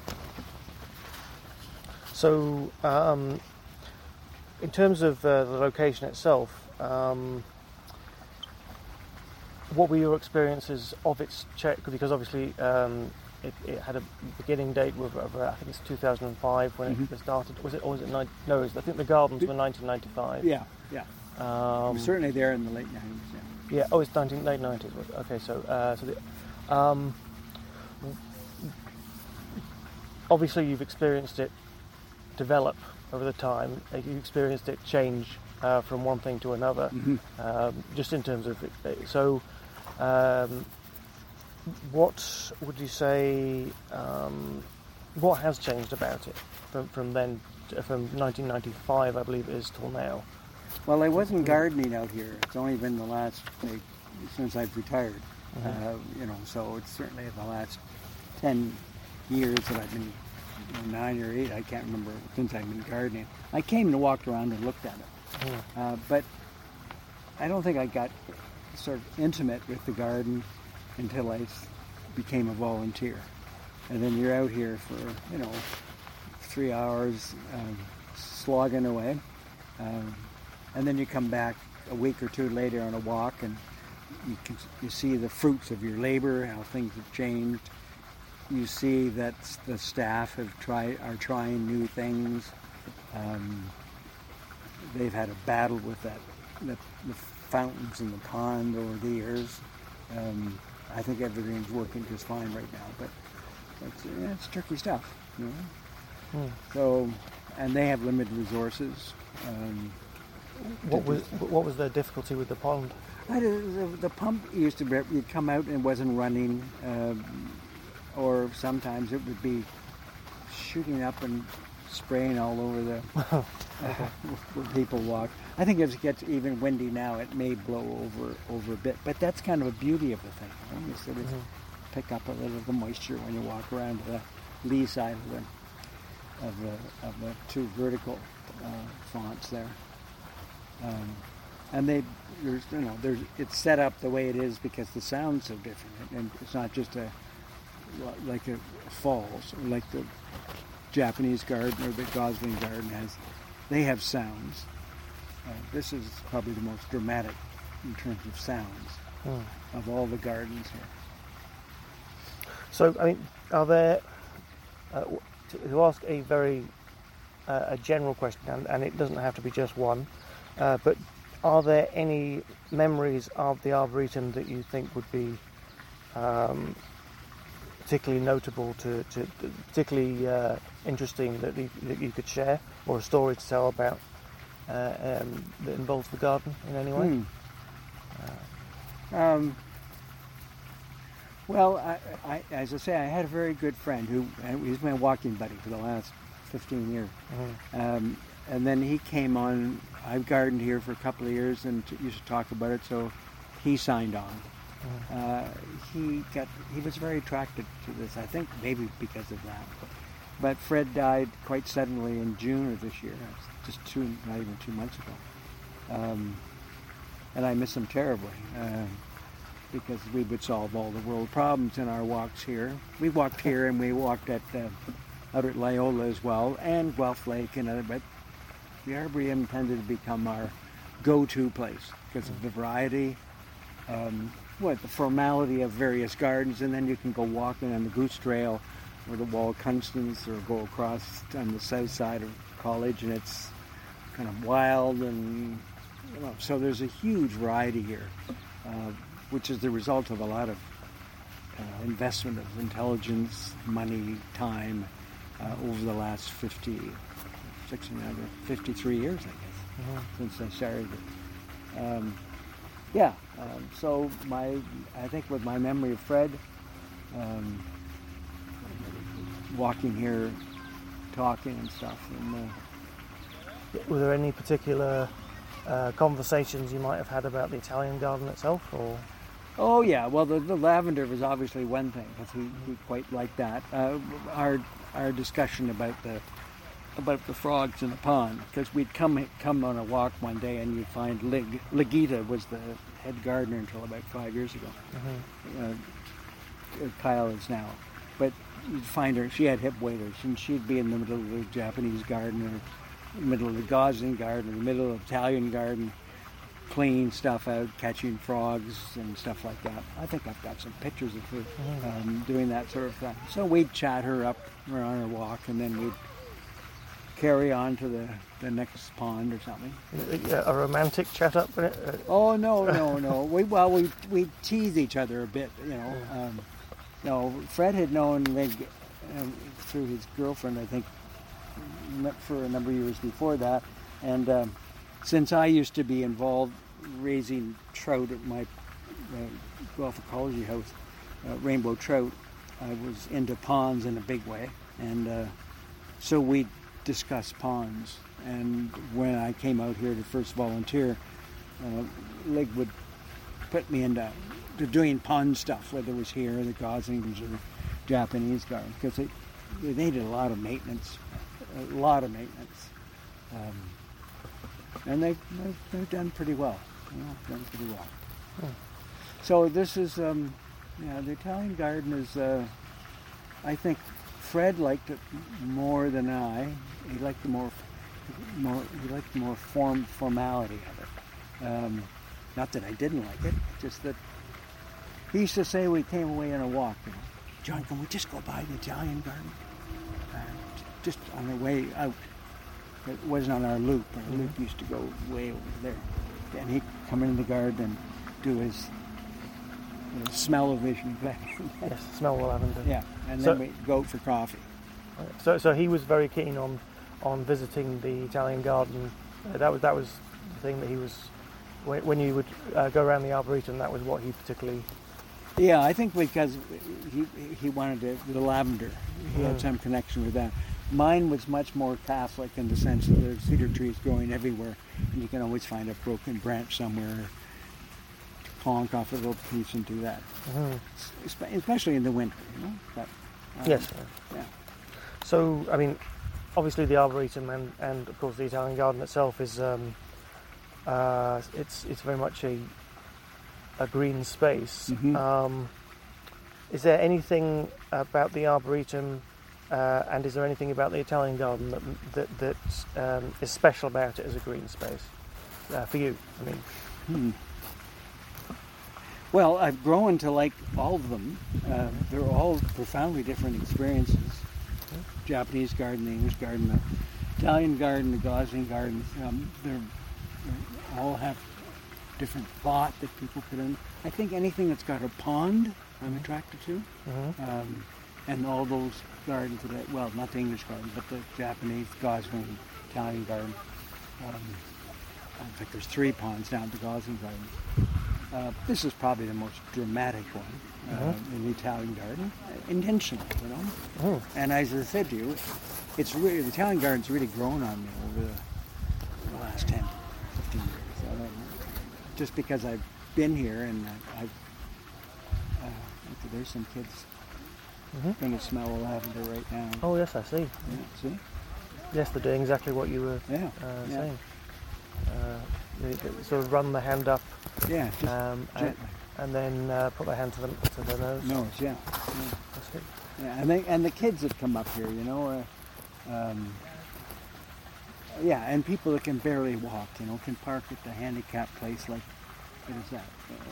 So, in terms of the location itself, what were your experiences of its check? Because obviously it had a beginning date of I think it's 2005 when it started. Was it? Or was it? No, I think the gardens were 1995. Yeah. We're certainly there in the late 90s. Yeah. Oh, it's late 90s. Okay, so obviously you've experienced it develop over the time. You experienced it change from one thing to another, just in terms of it. So, what would you say? What has changed about it from then, from 1995, I believe it is, till now? Well, I wasn't gardening out here. It's only been the last, since I've retired. So it's certainly the last 10 years that I've been, 9 or 8, I can't remember, since I've been gardening. I came and walked around and looked at it. But I don't think I got sort of intimate with the garden until I became a volunteer. And then you're out here for, 3 hours slogging away. And then you come back a week or two later on a walk, and you see the fruits of your labor, how things have changed. You see that the staff are trying new things. They've had a battle with the fountains in the pond over the years. I think everything's working just fine right now, but it's tricky stuff. So, and they have limited resources. What was the difficulty with the pond? The pump used to be, you'd come out and it wasn't running, or sometimes it would be shooting up and spraying all over where people walk. I think if it gets even windy now, it may blow over a bit, but that's kind of a beauty of the thing. You sort of pick up a little of the moisture when you walk around the lee side of of the two vertical fonts there. And it's set up the way it is because the sound's so different, and it's not just like a falls, or like the Japanese garden or the Gosling garden has. They have sounds. This is probably the most dramatic in terms of sounds of all the gardens here. So, I mean, are there, to ask a very a general question, and it doesn't have to be just one, but are there any memories of the Arboretum that you think would be particularly notable, particularly interesting that you could share, or a story to tell about that involves the garden in any way? Well, I, as I say, I had a very good friend he's my walking buddy for the last 15 years. And then he came on. I've gardened here for a couple of years and used to talk about it, so he signed on. He was very attracted to this, I think maybe because of that. But Fred died quite suddenly in June of this year, just not even 2 months ago. And I miss him terribly. Because we would solve all the world problems in our walks here. We walked here and we walked out at Loyola as well, and Guelph Lake and other, but the Arboretum tended to become our go-to place because of the variety, the formality of various gardens, and then you can go walking on the Goose Trail or the Wall of Constance, or go across on the south side of College, and it's kind of wild, and so there's a huge variety here. Which is the result of a lot of investment of intelligence, money, time over the last 53 years, I guess, since I started it. So I think with my memory of Fred, walking here, talking and stuff. And, were there any particular conversations you might have had about the Italian garden itself, or? Oh yeah, well the lavender was obviously one thing because we quite liked that. Our discussion about the frogs in the pond, because we'd come on a walk one day and you'd find Ligita was the head gardener until about 5 years ago. Kyle is now, but you'd find her. She had hip waders and she'd be in the middle of the Japanese garden, or the middle of the Gosling garden, or the middle of the Italian garden, cleaning stuff out, catching frogs and stuff like that. I think I've got some pictures of her doing that sort of thing. So we'd chat her up, we're on our walk, and then we'd carry on to the next pond or something. A romantic chat up? Oh, no. We tease each other a bit, No, Fred had known Lig through his girlfriend, I think, for a number of years before that, and since I used to be involved raising trout at my Guelph Ecology House, rainbow trout, I was into ponds in a big way, and so we discussed ponds. And when I came out here to first volunteer, Lig would put me into doing pond stuff, whether it was here, the Goslings, or the Japanese garden, because they needed a lot of maintenance. And they've done pretty well. So this is, the Italian garden is, I think Fred liked it more than I. He liked the more formality of it. Not that I didn't like it, just that he used to say we came away on a walk, John, can we just go by the Italian garden? Just on the way out. It wasn't on our loop. Our loop used to go way over there. And he'd come into the garden and do his smell-o-vision thing. Yes, smell the lavender. Yeah, and then we'd go for coffee. So he was very keen on visiting the Italian garden. That was the thing that he was, when you would go around the Arboretum, that was what he particularly... Yeah, I think because he wanted the lavender. He had some connection with that. Mine was much more Catholic in the sense that there's cedar trees growing everywhere, and you can always find a broken branch somewhere, honk off a little piece and do that. Especially in the winter, But, yes. Yeah. So, I mean, obviously the Arboretum and of course the Italian Garden itself is it's very much a green space. Mhm. Is there anything about the Arboretum and is there anything about the Italian Garden that is special about it as a green space for you? I mean, Well, I've grown to like all of them. They're all profoundly different experiences. Japanese garden, the English garden, the Italian garden, the Gosling gardens. They all have different thought that people put in. I think anything that's got a pond, I'm attracted to. And all those gardens, well, not the English garden, but the Japanese, Gosling, Italian garden. In fact, there's 3 ponds down at the Gosling garden. This is probably the most dramatic one in the Italian garden, intentional, you know. And as I said to you, it's really the Italian garden's really grown on me over the last 10, 15 years. Just because I've been here and I've there's some kids going to smell lavender right now. oh yes, I see. Yeah, see? Yes, they're doing exactly what you were saying. They sort of run the hand up, Yeah, just gently. and then put their hand to their nose. Nose, yeah. That's it. Yeah, and the kids that come up here, you know, and people that can barely walk, you know, can park at the handicap place, like, what is that,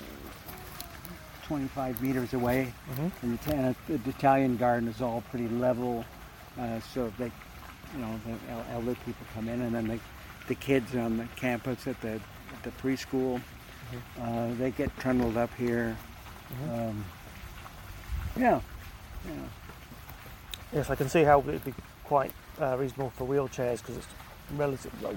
25 meters away. And the Italian garden is all pretty level, so they, you know, the elder people come in, and then the kids on the campus at the preschool, they get trundled up here. Yes, I can see how it'd be quite reasonable for wheelchairs because it's relatively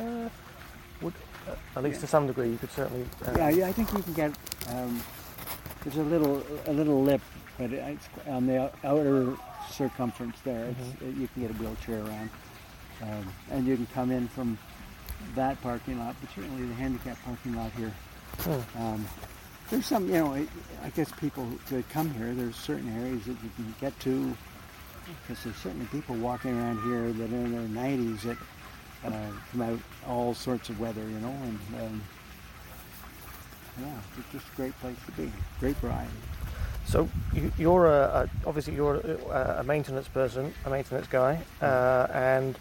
at least to some degree you could certainly. Yeah, I think you can get. There's a little lip, but it's on the outer circumference there. You can get a wheelchair around, and you can come in from that parking lot, but certainly the handicap parking lot here. There's some, you know, I guess people that come here, there's certain areas that you can get to, because there's certainly people walking around here that are in their 90s that come out all sorts of weather, you know, and it's just a great place to be, great variety. So you're obviously you're a maintenance person, a maintenance guy, and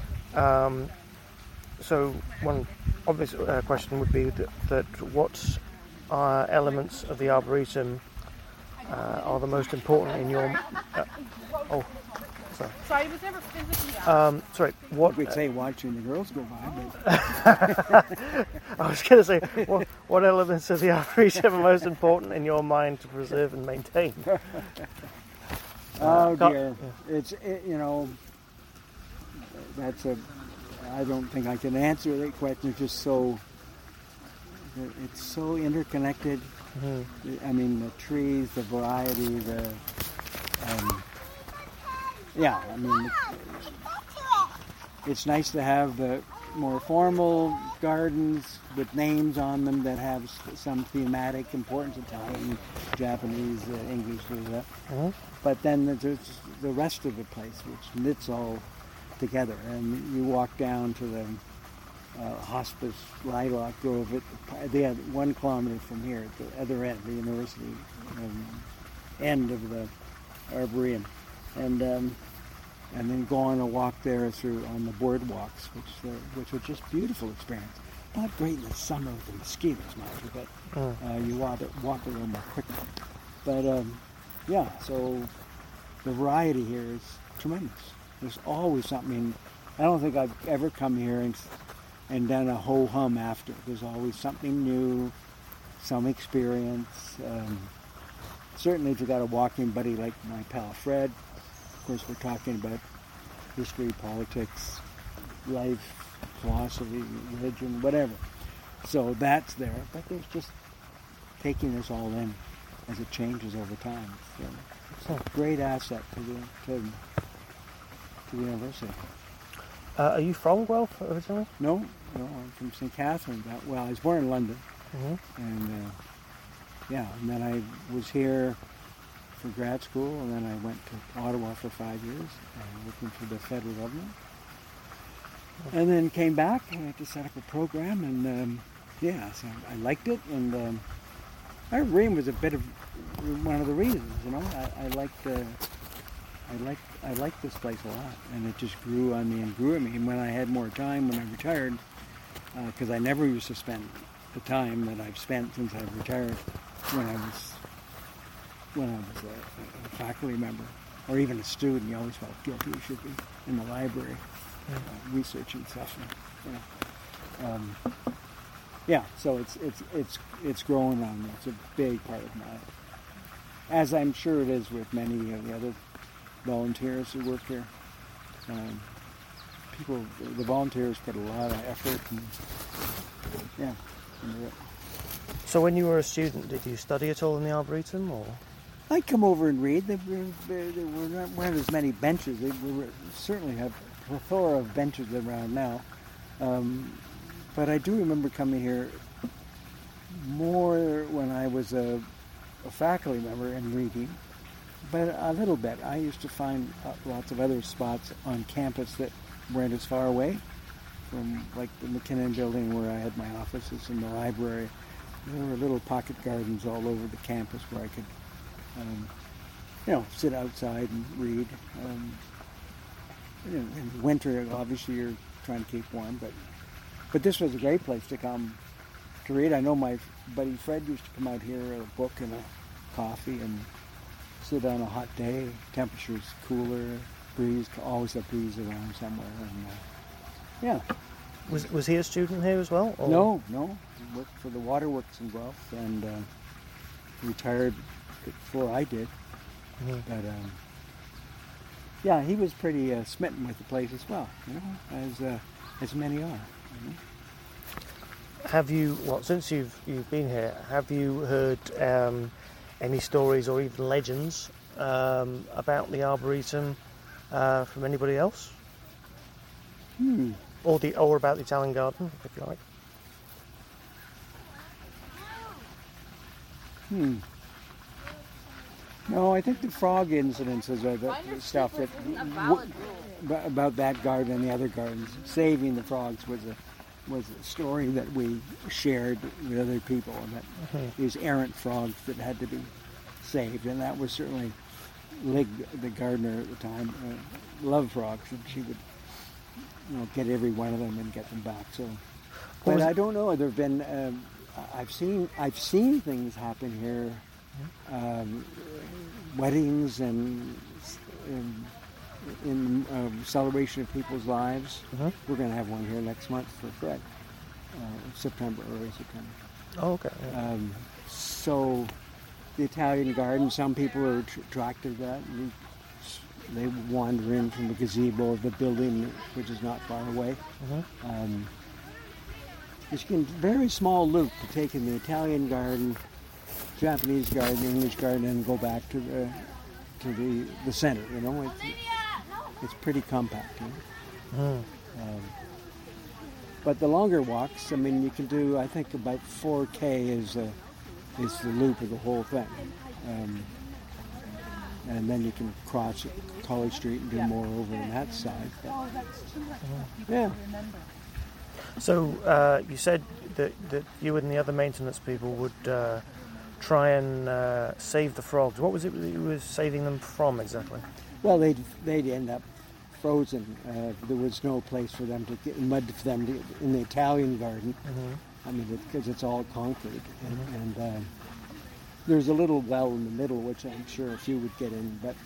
so one obvious question would be that what elements of the Arboretum are the most important in your... sorry. Sorry, I was never physically sorry, what... We'd say watching the girls go by, but... I was going to say, what elements of the Arboretum are most important in your mind to preserve and maintain? Oh dear, you know, that's I don't think I can answer that question. It's just it's so interconnected. I mean, the trees, the variety, I mean, it's nice to have the more formal gardens with names on them that have some thematic importance, Italian, Japanese, English, but then there's the rest of the place, which knits all together. And you walk down to the Hospice Lilac Grove. They had 1 kilometer from here at the other end, the university end of the Arboretum, and then go on a walk there on the boardwalks, which was just beautiful experience. Not great in the summer with the mosquitoes, mind you, but you walk a little more quickly. But so the variety here is tremendous. There's always something. I don't think I've ever come here and done a ho-hum after. There's always something new, some experience. Certainly if you've got a walking buddy like my pal Fred, of course we're talking about history, politics, life, philosophy, religion, whatever. So that's there, but there's just taking this all in as it changes over time. So it's a great asset to the university. Are you from Guelph originally? No, I'm from St. Catharines. Well, I was born in London, and then I was here for grad school, and then I went to Ottawa for 5 years, working for the federal government, And then came back to set up a program, and so I liked it, and Iron Rain was a bit of one of the reasons. I liked this place a lot, and it just grew on me and grew on me. And when I had more time, when I retired, because I never used to spend the time that I've spent since I've retired when I was a faculty member or even a student. You always felt guilty you should be in the library researching stuff. So it's growing on me. It's a big part of my life, as I'm sure it is with many of the other volunteers who work here. The volunteers put a lot of effort into it. So when you were a student, did you study at all in the Arboretum, or? I'd come over and read. There weren't as many benches. We certainly have a plethora of benches around now. But I do remember coming here more when I was a faculty member and reading. But a little bit. I used to find lots of other spots on campus that weren't as far away from, like the McKinnon building where I had my offices and the library. There were little pocket gardens all over the campus where I could, sit outside and read. In winter, obviously, you're trying to keep warm, but this was a great place to come to read. I know my buddy Fred used to come out here with a book and a coffee and sit on a hot day. Temperature's cooler, breeze, always a breeze around somewhere. And, Was he a student here as well? Or? No. He worked for the Waterworks in Guelph and retired before I did. Mm-hmm. But he was pretty smitten with the place as well, as many are. Have you, since you've been here, have you heard any stories or even legends about the Arboretum from anybody else? Or about the Italian Garden, if you like. No, I think the frog incidences are the stuff that about that garden and the other gardens. Saving the frogs was a story that we shared with other people, and that these errant frogs that had to be saved, and that was certainly Lig, the gardener at the time, loved frogs, and she would get every one of them and get them back. So, but I don't know. There've been I've seen things happen here, weddings and in celebration of people's lives. We're going to have one here next month for Fred, early September. Oh, okay. Yeah. So the Italian Garden, some people are attracted to that. They wander in from the gazebo of the building, which is not far away. It's a very small loop to take in the Italian Garden, Japanese Garden, English Garden, and go back to the center. It's pretty compact. But the longer walks, you can do. I think about 4K is the loop of the whole thing. And then you can cross College Street and do more over on that side. Yeah. So you said that you and the other maintenance people would try and save the frogs. What was it that you were saving them from exactly? Well, they'd end up frozen. There was no place for them to get mud for them in the Italian Garden. Because it's all concrete, and there's a little well in the middle, which I'm sure a few would get in. But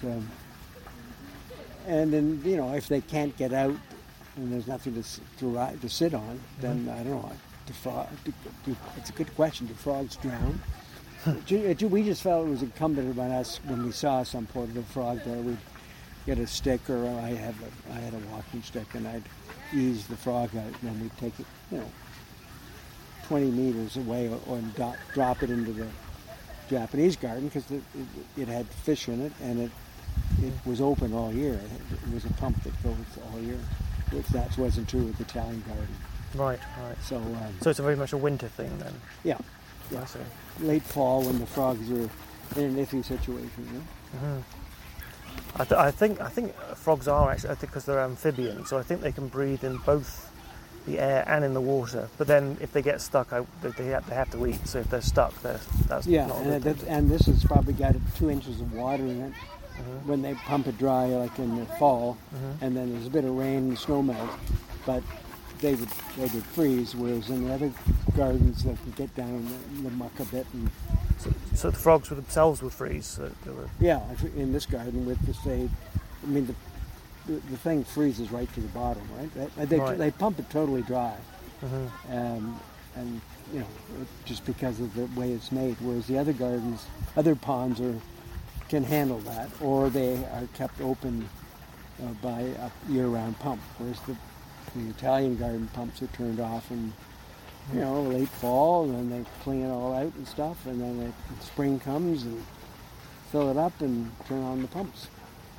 and then if they can't get out and there's nothing to sit on, then I don't know. It's a good question. Do frogs drown? We just felt it was incumbent upon us when we saw some portable frog there. We'd get a stick, or I had a walking stick, and I'd ease the frog out, and then we'd take it, 20 meters away, or drop it into the Japanese Garden, because it had fish in it, and it was open all year. It was a pump that goes all year, which that wasn't true with the Italian Garden. Right. So it's very much a winter thing then. Yeah. I see. Late fall when the frogs are in an iffy situation. I think frogs are actually, I think, because they're amphibians, so I think they can breathe in both the air and in the water. But then if they get stuck, they have to eat. So if they're stuck, that's not a good thing. And this has probably got 2 inches of water in it. When they pump it dry, like in the fall, and then there's a bit of rain and snow melt, but they would freeze. Whereas in the other gardens, they could get down in the muck a bit. And so the frogs themselves would freeze. So yeah, in this garden with the shade, I mean the thing freezes right to the bottom, right? They pump it totally dry, and you know, just because of the way it's made. Whereas the other gardens, other ponds can handle that, or they are kept open by a year-round pump. Whereas the Italian garden pumps are turned off in, you know, late fall, and then they clean it all out and stuff, and then spring comes and fill it up and turn on the pumps.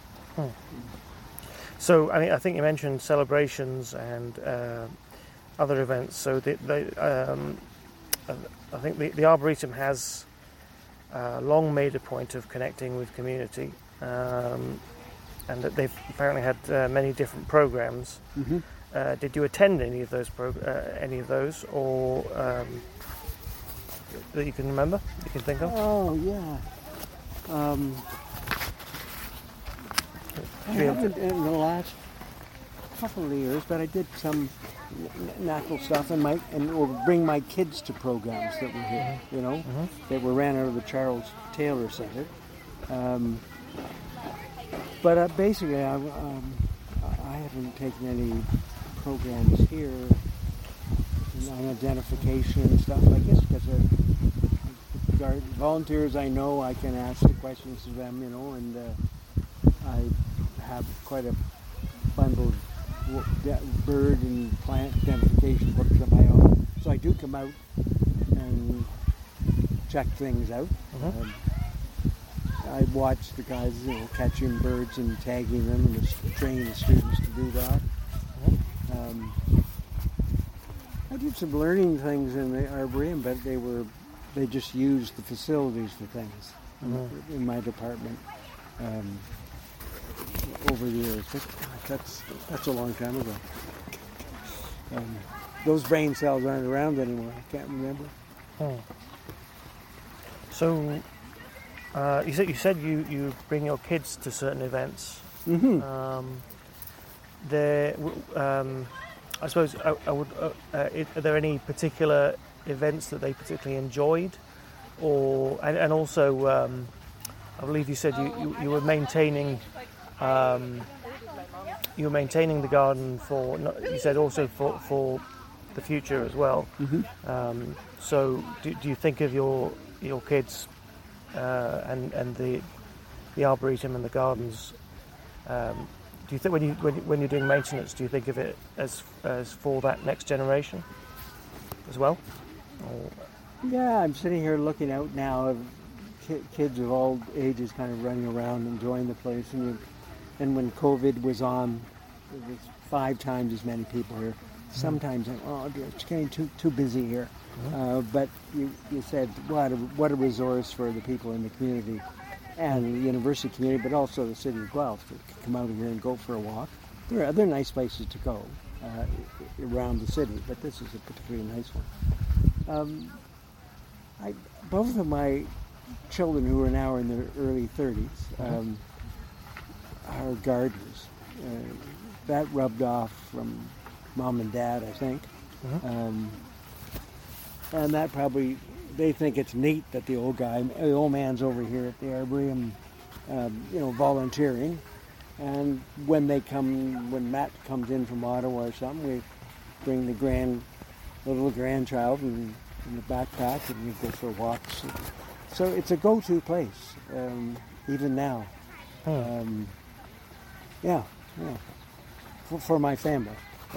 So, I mean, I think you mentioned celebrations and other events. So, I think the Arboretum has long made a point of connecting with community, and that they've apparently had many different programs. Did you attend any of those, or that you can remember, you can think of? Oh yeah. I haven't in the last couple of years, but I did some natural stuff or bring my kids to programs that were here, you know, that were ran out of the Charles Taylor Center. But basically, I haven't taken any programs here on identification and stuff. I guess because volunteers I know, I can ask the questions to them, you know, and I have quite a bundle of bird and plant identification books of my own. So I do come out and check things out. I watch the guys, you know, catching birds and tagging them, and train the students to do that. I did some learning things in the Arboretum, but they just used the facilities for things in my department over the years. But that's a long time ago. Those brain cells aren't around anymore. I can't remember. So you said you bring your kids to certain events. I suppose are there any particular events that they particularly enjoyed, and also I believe you said you were maintaining the garden for, you said also for the future as well. So do you think of your kids and the Arboretum and the gardens? Do you think when you're doing maintenance, do you think of it as for that next generation as well? Or? Yeah, I'm sitting here looking out now of kids of all ages kind of running around enjoying the place, and when COVID was on, it was 5 times as many people here. Sometimes it's getting too busy here. But you said what a resource for the people in the community and the university community, but also the city of Guelph to come out here and go for a walk. There are other nice places to go around the city, but this is a particularly nice one. Both of my children, who are now in their early 30s, are gardeners. That rubbed off from mom and dad, I think. And that probably, they think it's neat that the old man's over here at the Arboretum, volunteering. And when Matt comes in from Ottawa or something, we bring the little grandchild in the backpack, and we go for walks. So it's a go-to place, even now. For my family,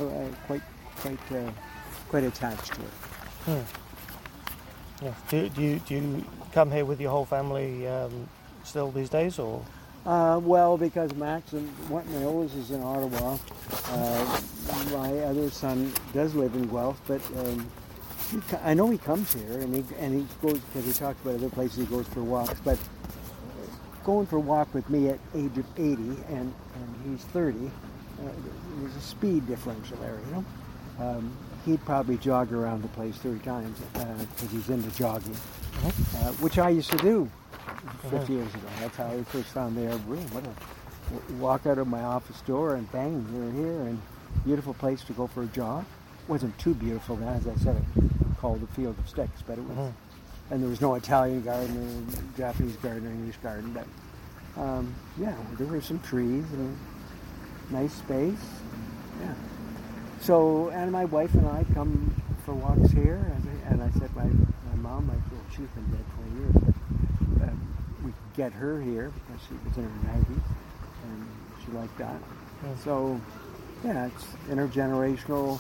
quite attached to it. Yeah. Do you come here with your whole family still these days, or? Well, because Max and my oldest is in Ottawa. My other son does live in Guelph, but I know he comes here, and he goes, because he talks about other places he goes for walks. But going for a walk with me at age of 80 and he's 30, there's a speed differential there, you know. He'd probably jog around the place 30 times because he's into jogging, which I used to do 50 years ago. That's how I first found the Arboretum. Walk out of my office door and bang, you're here, and beautiful place to go for a jog. Wasn't too beautiful then, as I said, it called the Field of Sticks, but it was, and there was no Italian garden or Japanese garden or English garden, but yeah, there were some trees and nice space, yeah. So, and my wife and I come for walks here, and I said my mom, she's been dead 20 years, but we could get her here because she was in her 90s, and she liked that. So, yeah, it's intergenerational.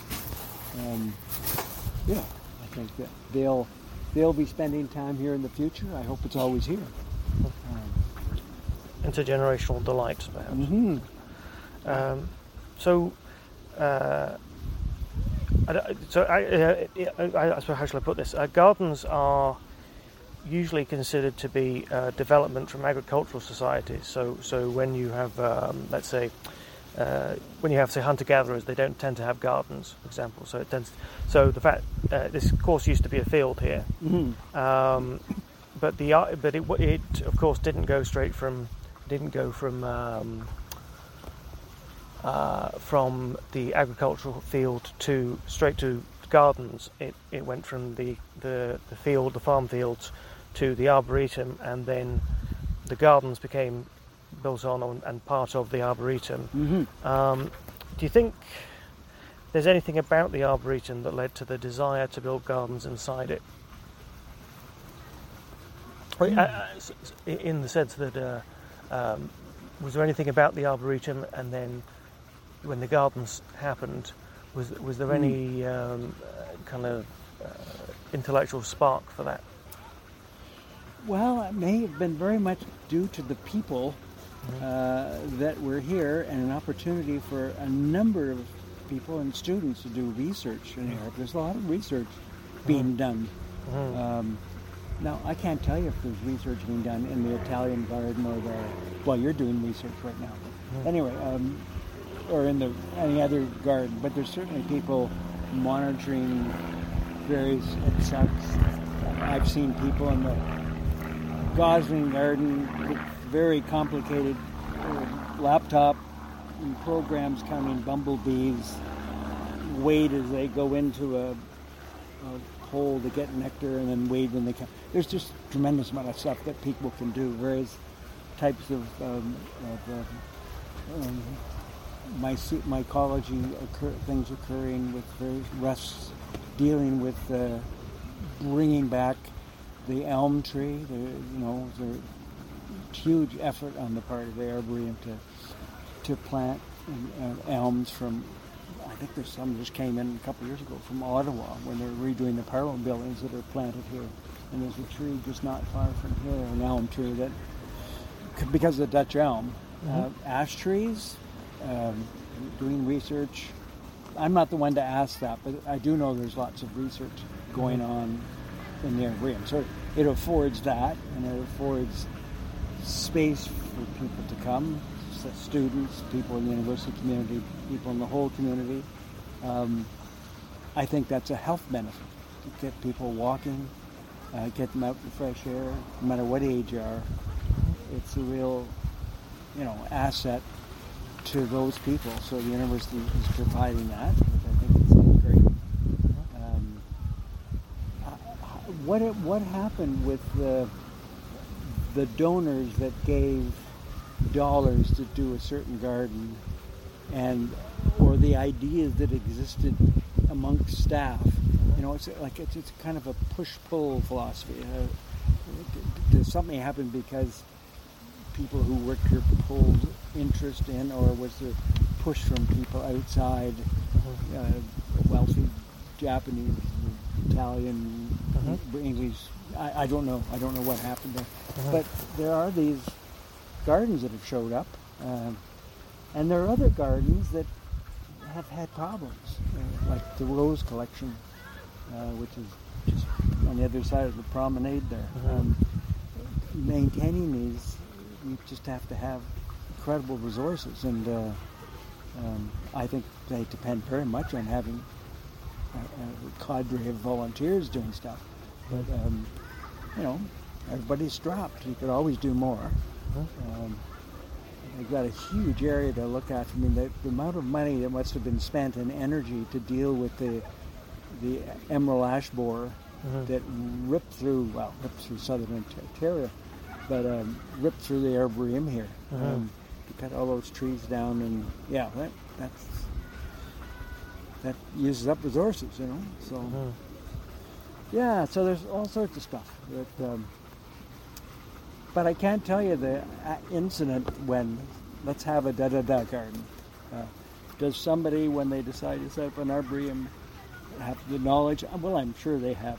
Yeah, I think that they'll be spending time here in the future. I hope it's always here. Intergenerational delight, perhaps. Mm-hmm. How shall I put this? Gardens are usually considered to be development from agricultural societies. So when you have, let's say, when you have, say, hunter-gatherers, they don't tend to have gardens, for example. So the fact this course used to be a field here, but it of course didn't go from the agricultural field straight to gardens. It went from the farm fields to the Arboretum, and then the gardens became built on and part of the Arboretum. Do you think there's anything about the Arboretum that led to the desire to build gardens inside it? In the sense that was there anything about the Arboretum, and then when the gardens happened, was there any kind of intellectual spark for that? Well, it may have been very much due to the people that were here, and an opportunity for a number of people and students to do research in Europe. There's a lot of research being done. Now, I can't tell you if there's research being done in the Italian garden or you're doing research right now. Anyway, or in any other garden, but there's certainly people monitoring various insects. I've seen people in the Gosling garden with very complicated laptop programs counting bumblebees, wait as they go into a hole to get nectar, and then wait when they come. There's just a tremendous amount of stuff that people can do. Various types of mycology things occurring with various rusts, dealing with bringing back the elm tree. There's a huge effort on the part of the Arboretum to plant elms from. I think there's some just came in a couple of years ago from Ottawa when they're redoing the Parliament buildings that are planted here. And there's a tree just not far from here, an elm tree that, because of the Dutch elm, ash trees, doing research. I'm not the one to ask that, but I do know there's lots of research going on in the Arboretum. So it affords that, and it affords space for people to come, students, people in the university community, people in the whole community. I think that's a health benefit, to get people walking, get them out in the fresh air, no matter what age you are. It's a real, asset to those people. So the university is providing that, which I think is great. What happened with the donors that gave dollars to do a certain garden, or the ideas that existed amongst staff? It's kind of a push-pull philosophy. Does something happen because people who worked here pulled interest in, or was there push from people outside, wealthy Japanese, Italian, English? I don't know. I don't know what happened there. But there are these gardens that have showed up, and there are other gardens that have had problems, like the Rose Collection, which is just on the other side of the promenade there. Maintaining these you just have to have incredible resources, and I think they depend very much on having a cadre of volunteers doing stuff. But everybody's strapped. You could always do more. They've got a huge area to look at. I mean, the amount of money that must have been spent and energy to deal with the emerald ash borer that ripped through southern Ontario, but ripped through the arboretum here. To cut all those trees down, and that uses up resources, So so there's all sorts of stuff. But I can't tell you the incident when let's have a da-da-da garden. Does somebody, when they decide to set up an arboretum, have the knowledge? Well, I'm sure they have.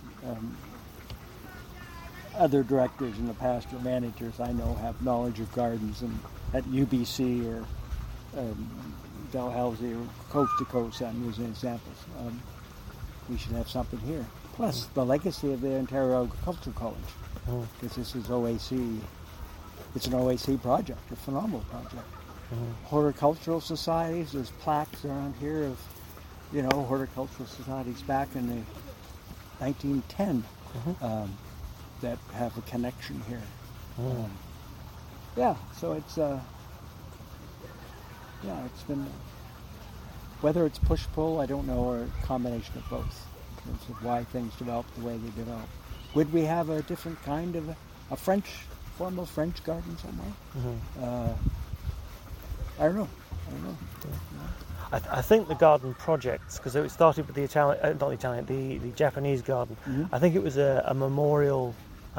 Other directors in the past or managers I know have knowledge of gardens, and at UBC or Dalhousie or Coast to Coast, I'm using examples. We should have something here. Plus the legacy of the Ontario Agricultural College, because this is OAC. It's an OAC project, a phenomenal project. Horticultural societies, there's plaques around here of, horticultural societies back in the 1910 that have a connection here. So it's it's been, whether it's push-pull, I don't know, or a combination of both in terms of why things developed the way they developed. Would we have a different kind of a formal French garden somewhere? I don't know. I think the garden projects, because it started with the Japanese garden. I think it was a memorial.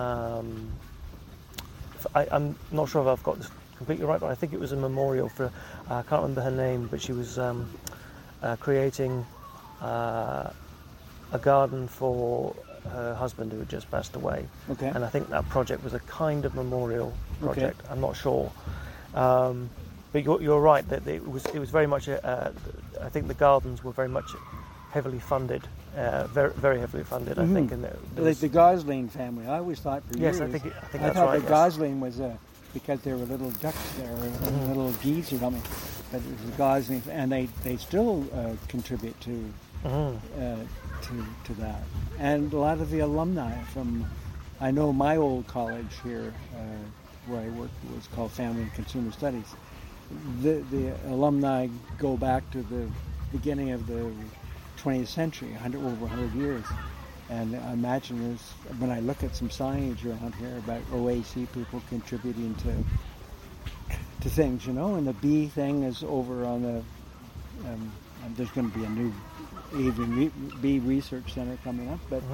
I'm not sure if I've got this completely right, but I think it was a memorial for, I can't remember her name, but she was creating a garden for her husband who had just passed away. Okay. And I think that project was a kind of memorial project. Okay. I'm not sure. But you're right that it was very much. I think the gardens were very much heavily funded, very heavily funded. I think, and like the Gosling family. I always thought for years. Yes, I think that's right. I thought the Gosling was because there were little ducks there, or little geese or something. But it was the Gosling, and they still contribute to that. And a lot of the alumni from, I know my old college here, where I worked, was called Family and Consumer Studies. The alumni go back to the beginning of the 20th century, over 100 years. And I imagine when I look at some signage around here about OAC people contributing to things, and the bee thing is over on the, there's going to be a new bee research center coming up, but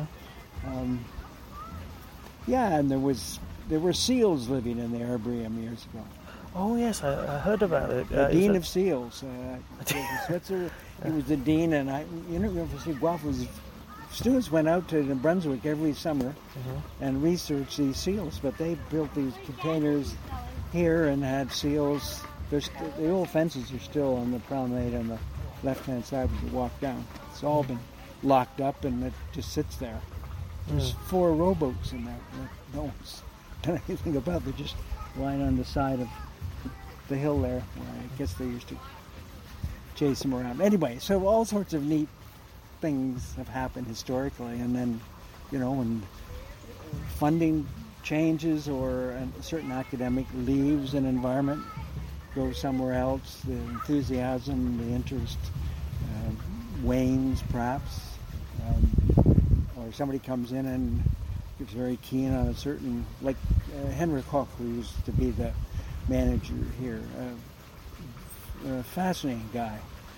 and there were seals living in the arboretum years ago. Oh yes, I heard about it. The dean of seals, Switzer. He was the dean, and University of Guelph students went out to New Brunswick every summer and researched these seals. But they built these containers here and had seals. The old fences are still on the promenade on the left-hand side when you walk down. It's all been locked up, and it just sits there. There's 4 rowboats in there. No one's done anything about. They're just lying on the side of the hill there, where I guess they used to chase them around. Anyway, so all sorts of neat things have happened historically, and then, when funding changes or a certain academic leaves an environment, goes somewhere else, the enthusiasm, the interest wanes perhaps, or somebody comes in and is very keen on a certain, like Henrik Hoch, who used to be the manager here, a fascinating guy.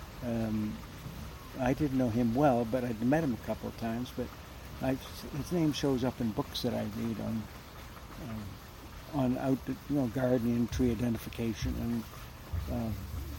I didn't know him well, but I'd met him a couple of times. But his name shows up in books that I read on gardening, tree identification, and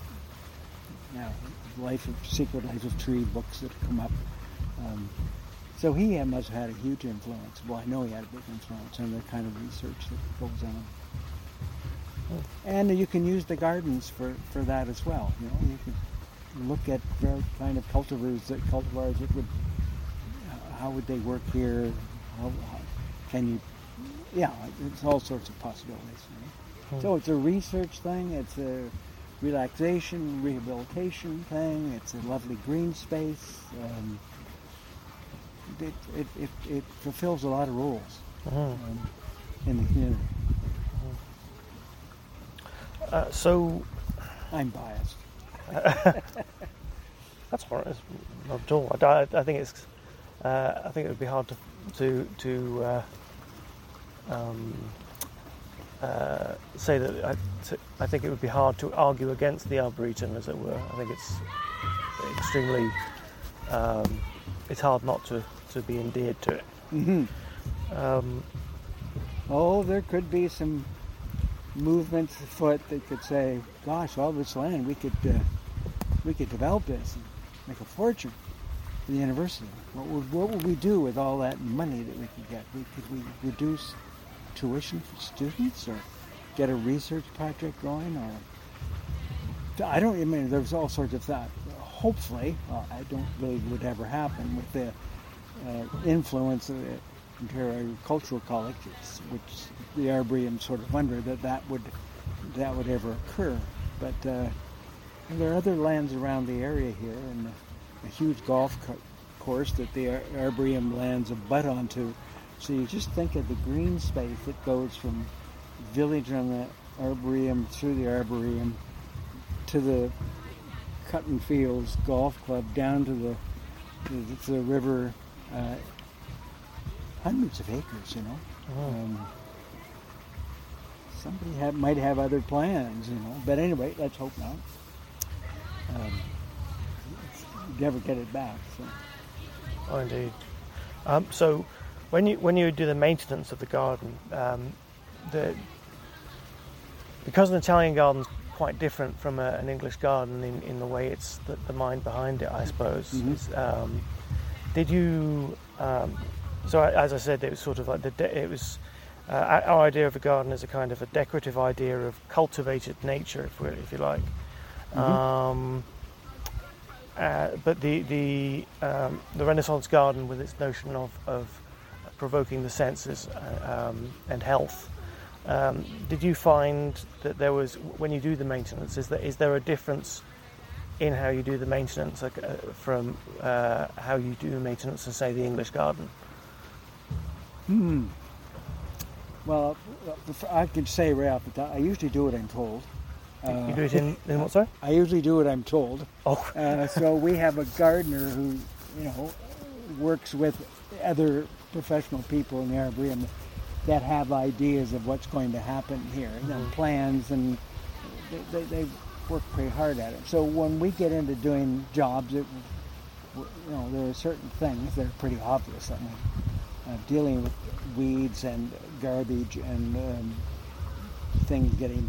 Secret Life of Tree books that come up. So he must have had a huge influence. Well, I know he had a big influence on the kind of research that goes on. And you can use the gardens for that as well. You can look at the kind of cultivars that would, how would they work here? How can you? Yeah, it's all sorts of possibilities. So it's a research thing, it's a relaxation, rehabilitation thing, it's a lovely green space. It fulfills a lot of roles in the community. So I'm biased. that's all right. It's not at all. I think it's. I think it would be hard to say that. I think it would be hard to argue against the Arboretum, as it were. I think it's extremely. It's hard not to be endeared to it. There could be some movements afoot that could say, "Gosh, all this land, we could develop this and make a fortune for the university. What would we do with all that money that we could get? Could we reduce tuition for students, or get a research project going, or there's all sorts of thought. Hopefully, I don't believe it would ever happen with the influence of the Ontario Agricultural College, which the Arboretum sort of wonder that would ever occur. But there are other lands around the area here, and a huge golf course that the Arboretum lands abut onto. So you just think of the green space that goes from village on the Arboretum through the Arboretum to the Cutton Fields Golf Club down to the river. Hundreds of acres, somebody might have other plans, But anyway, let's hope not. You never get it back. So. Oh, indeed. So, when you do the maintenance of the garden, because an Italian garden's quite different from an English garden in the way it's the mind behind it, I suppose. Mm-hmm. Did you? So as I said, it was sort of like our idea of a garden is a kind of a decorative idea of cultivated nature, if you like. Mm-hmm. But the Renaissance garden, with its notion of provoking the senses and health, did you find that there was, when you do the maintenance, is there a difference in how you do the maintenance from how you do maintenance in, say, the English garden? Well, I could say right off the top, I usually do what I'm told. You do it in what, sorry? I usually do what I'm told. Oh. So we have a gardener who, works with other professional people in the Arboretum that have ideas of what's going to happen here, plans, and they work pretty hard at it. So when we get into doing jobs, there are certain things that are pretty obvious. I mean, dealing with weeds and garbage and things getting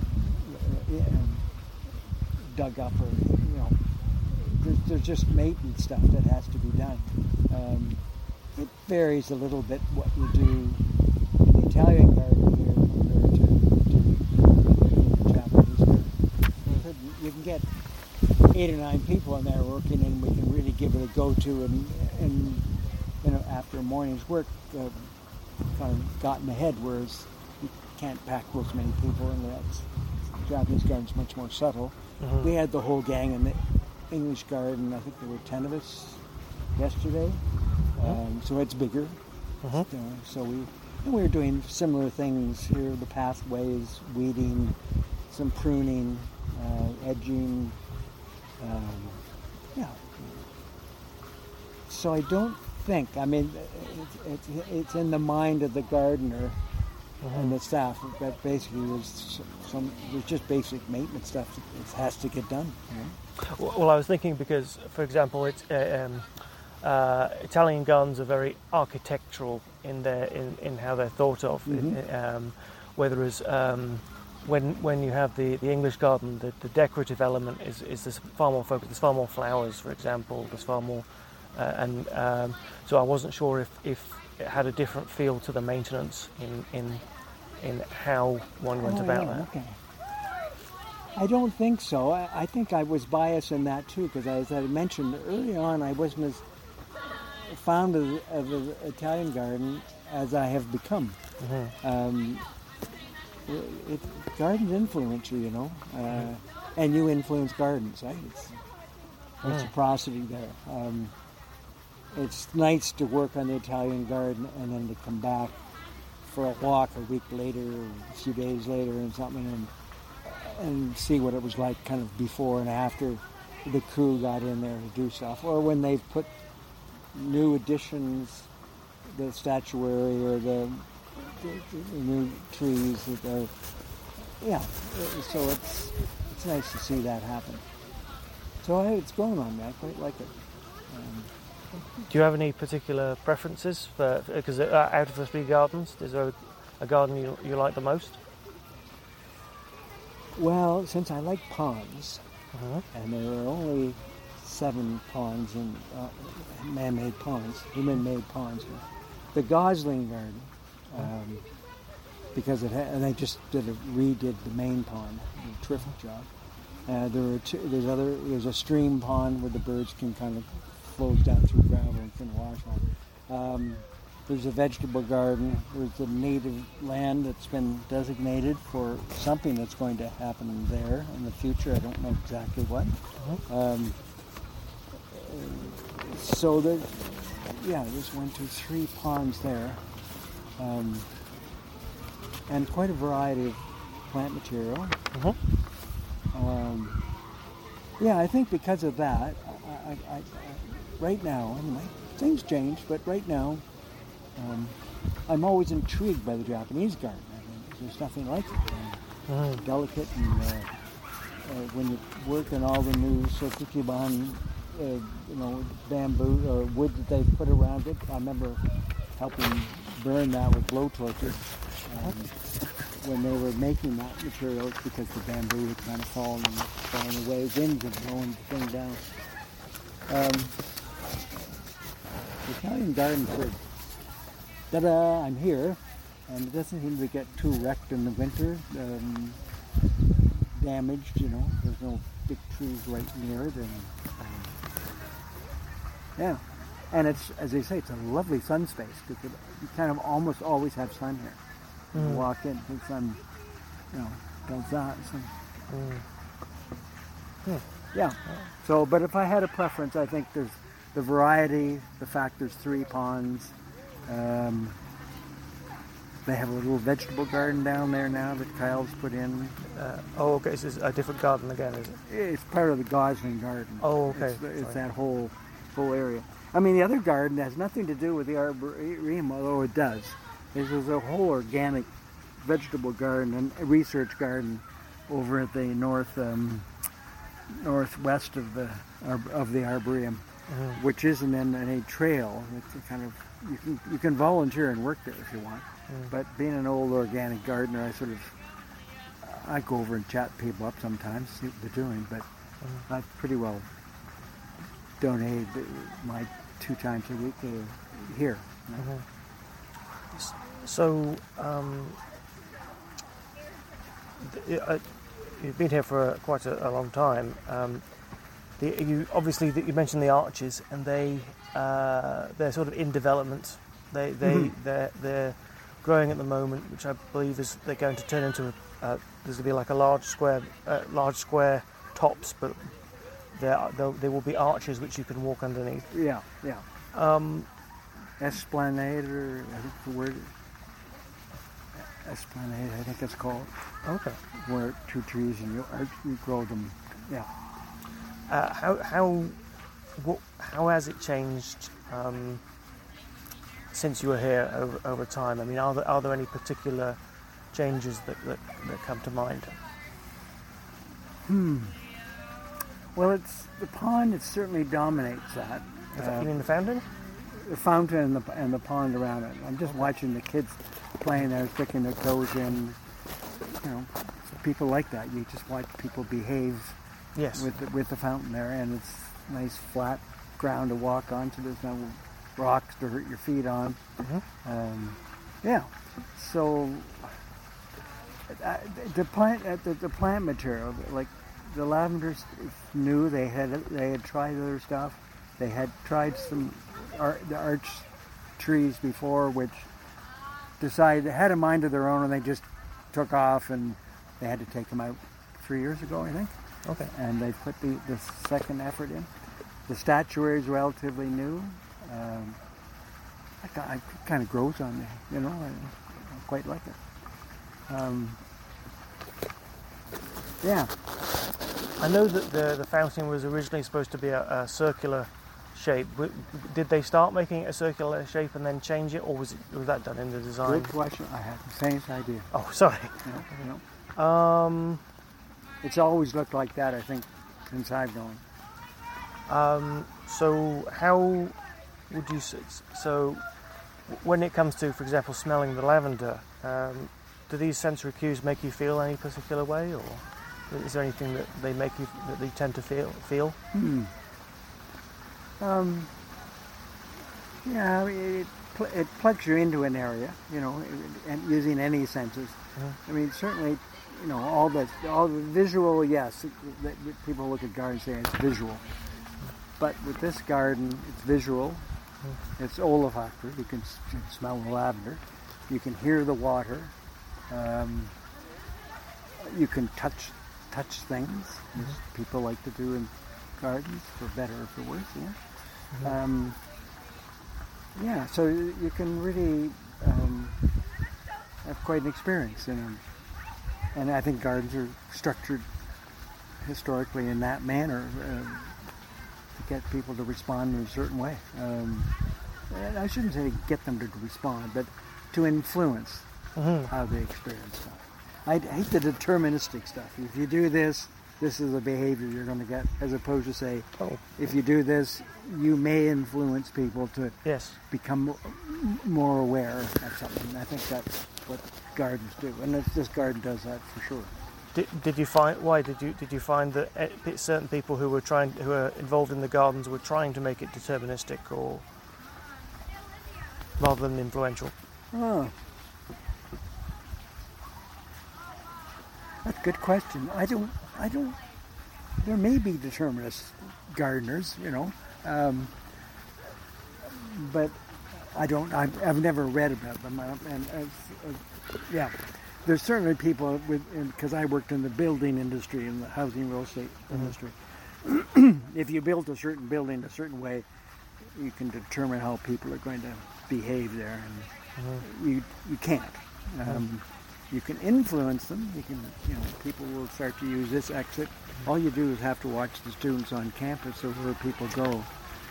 dug up, or there's just maintenance stuff that has to be done. It varies a little bit what you do in the Italian garden here compared to the Japanese garden. You can get 8 or 9 people in there working, and we can really give it a go-to, and after a morning's work, kind of gotten ahead, whereas you can't pack those many people in there. The Japanese garden's much more subtle. Mm-hmm. We had the whole gang in the English garden. I think there were 10 of us yesterday, so it's bigger. Mm-hmm. So we were doing similar things here: the pathways, weeding, some pruning, edging. So I don't think. I mean, it's in the mind of the gardener and the staff, but basically there's just basic maintenance stuff that has to get done. Well, I was thinking because, for example, it's Italian gardens are very architectural in how they're thought of. Mm-hmm. Whereas when you have the English garden, the decorative element is this far more focused. There's far more flowers, for example. There's far more, so I wasn't sure if it had a different feel to the maintenance in how one went about that. Okay. I don't think so. I think I was biased in that too, because as I mentioned early on, I wasn't as fond of the Italian garden as I have become. Mm-hmm. gardens influence you, and you influence gardens, right? It's reciprocity there. It's nice to work on the Italian garden and then to come back for a walk a week later or a few days later and something and see what it was like kind of before and after the crew got in there to do stuff, or when they've put new additions, the statuary or the new trees that are, so it's nice to see that happen. So it's going on, man. I quite like it. Do you have any particular preferences because out of the 3 gardens, is there a garden you like the most? Well, since I like ponds, and there are only 7 ponds in man-made ponds, human-made ponds. The Gosling Garden, because and they just redid the main pond, did a terrific job. There's a stream pond where the birds can kind of flow down through gravel and can wash on. There's a vegetable garden. There's the native land that's been designated for something that's going to happen there in the future. I don't know exactly what. So there's 1, 2, 3 ponds there, and quite a variety of plant material. I think because of that, I right now, things change, but right now, I'm always intrigued by the Japanese garden. There's nothing like it. Delicate, and when you work on all the new Sokukiban, bamboo or wood that they put around it. I remember helping burn that with blow torches when they were making that material, because the bamboo had kind of fallen away. Winds had blown the thing down. The Italian garden said, "Ta-da! I'm here," and it doesn't seem to get too wrecked in the winter. Damaged, There's no big trees right near it, and and it's, as they say, it's a lovely sun space because you kind of almost always have sun here. You walk in, the sun, does that. So. So, but if I had a preference, I think there's the variety, the fact there's 3 ponds. They have a little vegetable garden down there now that Kyle's put in. Okay, so it's a different garden again, is it? It's part of the Gosling Garden. Oh, okay. It's that whole area. The other garden has nothing to do with the Arboretum, although it does. There's a whole organic vegetable garden and a research garden over at the northwest of the Arboretum, which isn't in any trail. It's a kind of you can volunteer and work there if you want. But being an old organic gardener, I go over and chat people up sometimes, see what they're doing. But I pretty well donate my 2 times a week here. So you've been here for quite a long time. You mentioned the arches, and they're sort of in development. They're growing at the moment, which I believe they're going to turn into there's going to be like a large square tops, but there will be arches which you can walk underneath. Yeah. Esplanade, or I think the word esplanade, I think it's called. Okay. Where 2 trees and you grow them. Yeah. How has it changed since you were here over time? Are there any particular changes that come to mind? Well, it's the pond. It certainly dominates that. You mean the fountain? The fountain and the pond around it. I'm just watching the kids playing there, sticking their toes in. People like that. You just watch people behave. Yes. With the fountain there, and it's nice flat ground to walk on, so there's no rocks to hurt your feet on. So the plant material, like the lavenders, new. They had tried other stuff. They had tried the arch trees before, which decided they had a mind of their own, and they just took off, and they had to take them out 3 years ago, I think. Okay. And they put the second effort in. The statuary is relatively new. It kind of grows on me, you know. I quite like it. Yeah. I know that the fountain was originally supposed to be a circular shape. Did they start making it a circular shape and then change it, or was that done in the design? Good question. I had the same idea. Oh, sorry. You know. It's always looked like that, I think, since I've known. So how would you say, so when it comes to, for example, smelling the lavender, do these sensory cues make you feel any particular way, or is there anything that they tend to feel? Yeah, it plugs you into an area, you know, and using any senses. I mean, certainly, you know, all the visual, yes, people look at gardens and say it's visual. But with this garden, it's visual. It's olfactory. You can smell the lavender. You can hear the water. You can touch things, as people like to do in gardens, for better or for worse. Yeah. So you can really have quite an experience in them. And I think gardens are structured historically in that manner to get people to respond in a certain way. I shouldn't say get them to respond, but to influence how they experience stuff. I hate the deterministic stuff. If you do this, this is the behavior you're going to get, as opposed to say, if you do this, you may influence people to become more aware of something. I think that's what gardens do, and this garden does that for sure. Did you find that certain people who were involved in the gardens were trying to make it deterministic, or rather than influential? Oh, that's a good question. I don't. There may be determinist gardeners, you know, but I don't. I've never read about them, yeah. There's certainly people because I worked in the building industry, in the housing real estate industry. If you build a certain building a certain way, you can determine how people are going to behave there, and you can't. You can influence them. You can, you know, people will start to use this exit. All you do is have to watch the students on campus or where people go.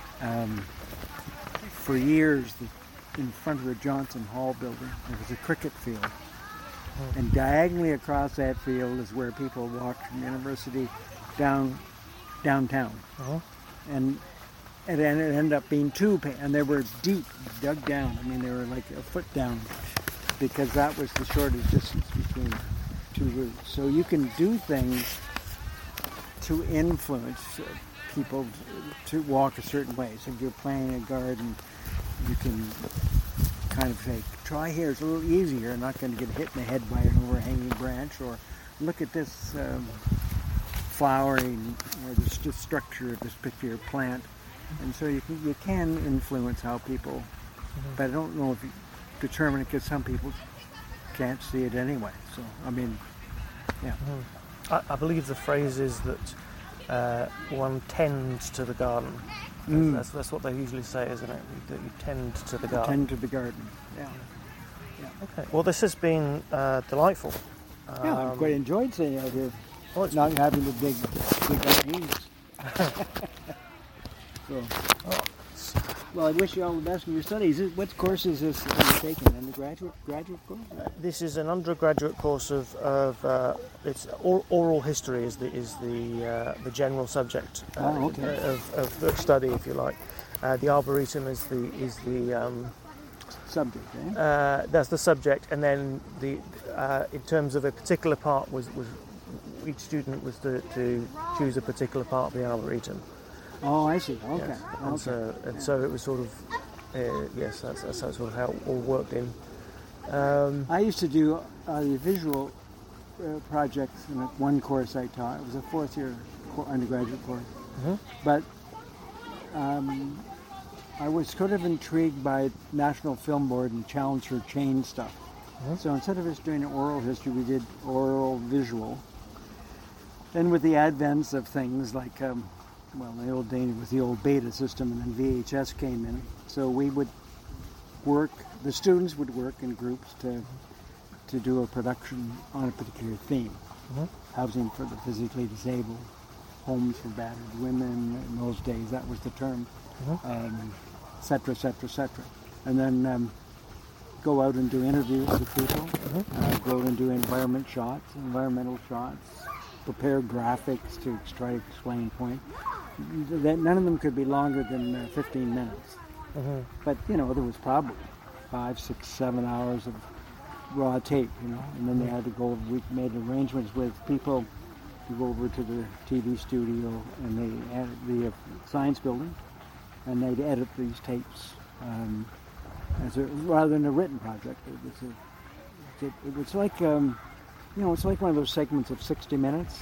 For years, in front of the Johnson Hall building, there was a cricket field. And diagonally across that field is where people walked from the university downtown. And it ended up being and they were deep, dug down. I mean, they were like a foot down, because that was the shortest distance between two routes. So you can do things to influence people to walk a certain way. So if you're planting a garden, you can kind of say, try here, it's a little easier. You're not going to get hit in the head by an overhanging branch, or look at this flowering, or the structure of this particular plant. And so you can influence how people, but I don't know if you determine it, because some people can't see it anyway. So, I mean, yeah. I believe the phrase is that one tends to the garden. That's what they usually say, isn't it? That you tend to the garden. Tend to the garden, yeah. Okay. Well, this has been delightful. Yeah, I've quite enjoyed sitting out here. Not having to dig up weeds. Well, I wish you all the best in your studies. What course is this you're taking? Undergraduate, graduate course? This is an undergraduate course of it's oral history is the general subject of study, if you like. The Arboretum is the subject. Eh? That's the subject, and then in terms of a particular part was each student was to choose a particular part of the Arboretum. Oh, I see. Okay. Yes. And so it was sort of yes, that's sort of how it all worked in. I used to do the visual projects in one course I taught. It was a fourth year undergraduate course, but I was sort of intrigued by National Film Board and Challenge for Change stuff. So instead of just doing oral history, we did oral visual. Then with the advents of things like, in the old days it was the old beta system, and then VHS came in. So we would work, the students would work in groups to do a production on a particular theme. Housing for the physically disabled, homes for battered women, in those days that was the term, et cetera, et cetera, et cetera. And then go out and do interviews with people, go out and do environmental shots, prepare graphics to try to explain point. None of them could be longer than 15 minutes. But, there was probably 5, 6, 7 hours of raw tape, and then they had to go, we made arrangements with people to go over to the TV studio and they added the science building, and they'd edit these tapes rather than a written project. It was like, it's like one of those segments of 60 Minutes.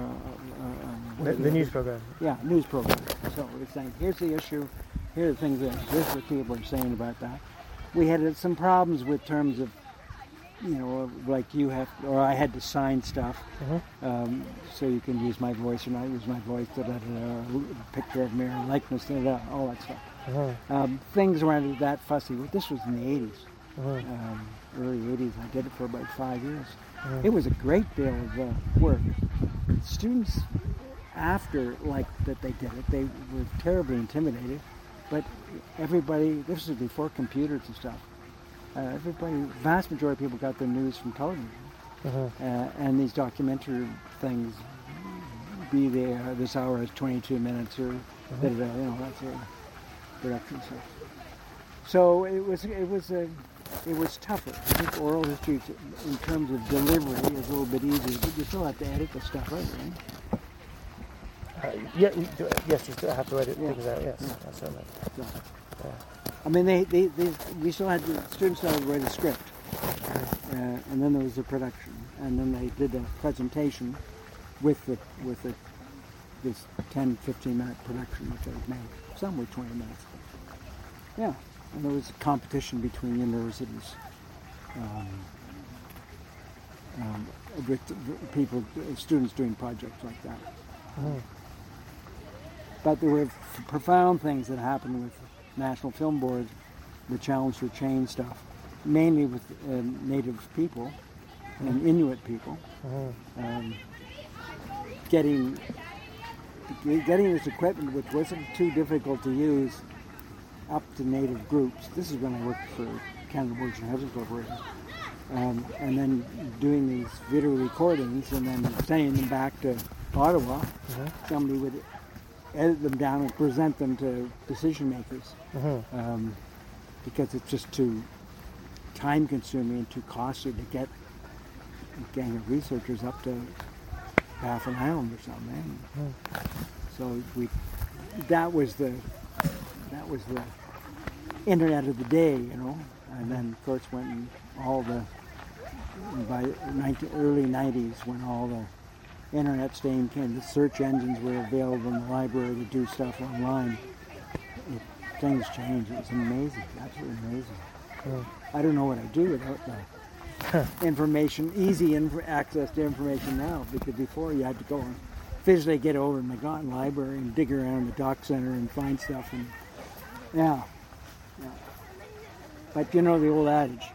The news program. Yeah, news program. So it's saying, here's the issue, here are the things this is what people are saying about that. We had some problems with terms of, like I had to sign stuff, so you can use my voice or not use my voice, a picture of me or likeness, all that stuff. Things weren't that fussy. This was in the 80s, early 80s. I did it for about 5 years. It was a great deal of work. Students, after that they did it, they were terribly intimidated, but everybody, this was before computers and stuff, vast majority of people got their news from television. And these documentary things, be there, this hour is 22 minutes or that's a production stuff. So it was tougher. I think oral history, in terms of delivery, is a little bit easier, but you still have to edit the stuff out, right? Yes, you still have to edit things out. Yes, certainly. I mean, we still had the students still had to write a script, and then there was the production, and then they did a presentation with this 10, 15-minute production that they made. Some were 20 minutes. Yeah, and there was a competition between universities with students doing projects like that. But there were profound things that happened with National Film Board, the Challenge for Change stuff, mainly with Native people and Inuit people, getting this equipment, which wasn't too difficult to use, up to Native groups. This is when I worked for Canada Boards and Housing Corporation, and then doing these video recordings and then sending them back to Ottawa. Somebody would edit them down and present them to decision makers, because it's just too time consuming and too costly to get a gang of researchers up to half an island or something. So that was the internet of the day, and then of course when by early 90s, when all the internet steam came, the search engines were available in the library to do stuff online. Things changed. It was amazing, absolutely amazing. I don't know what I'd do without the information, easy access to information now, because before you had to go and physically get over in the McNaughton Library and dig around the dock center and find stuff. And yeah. But the old adage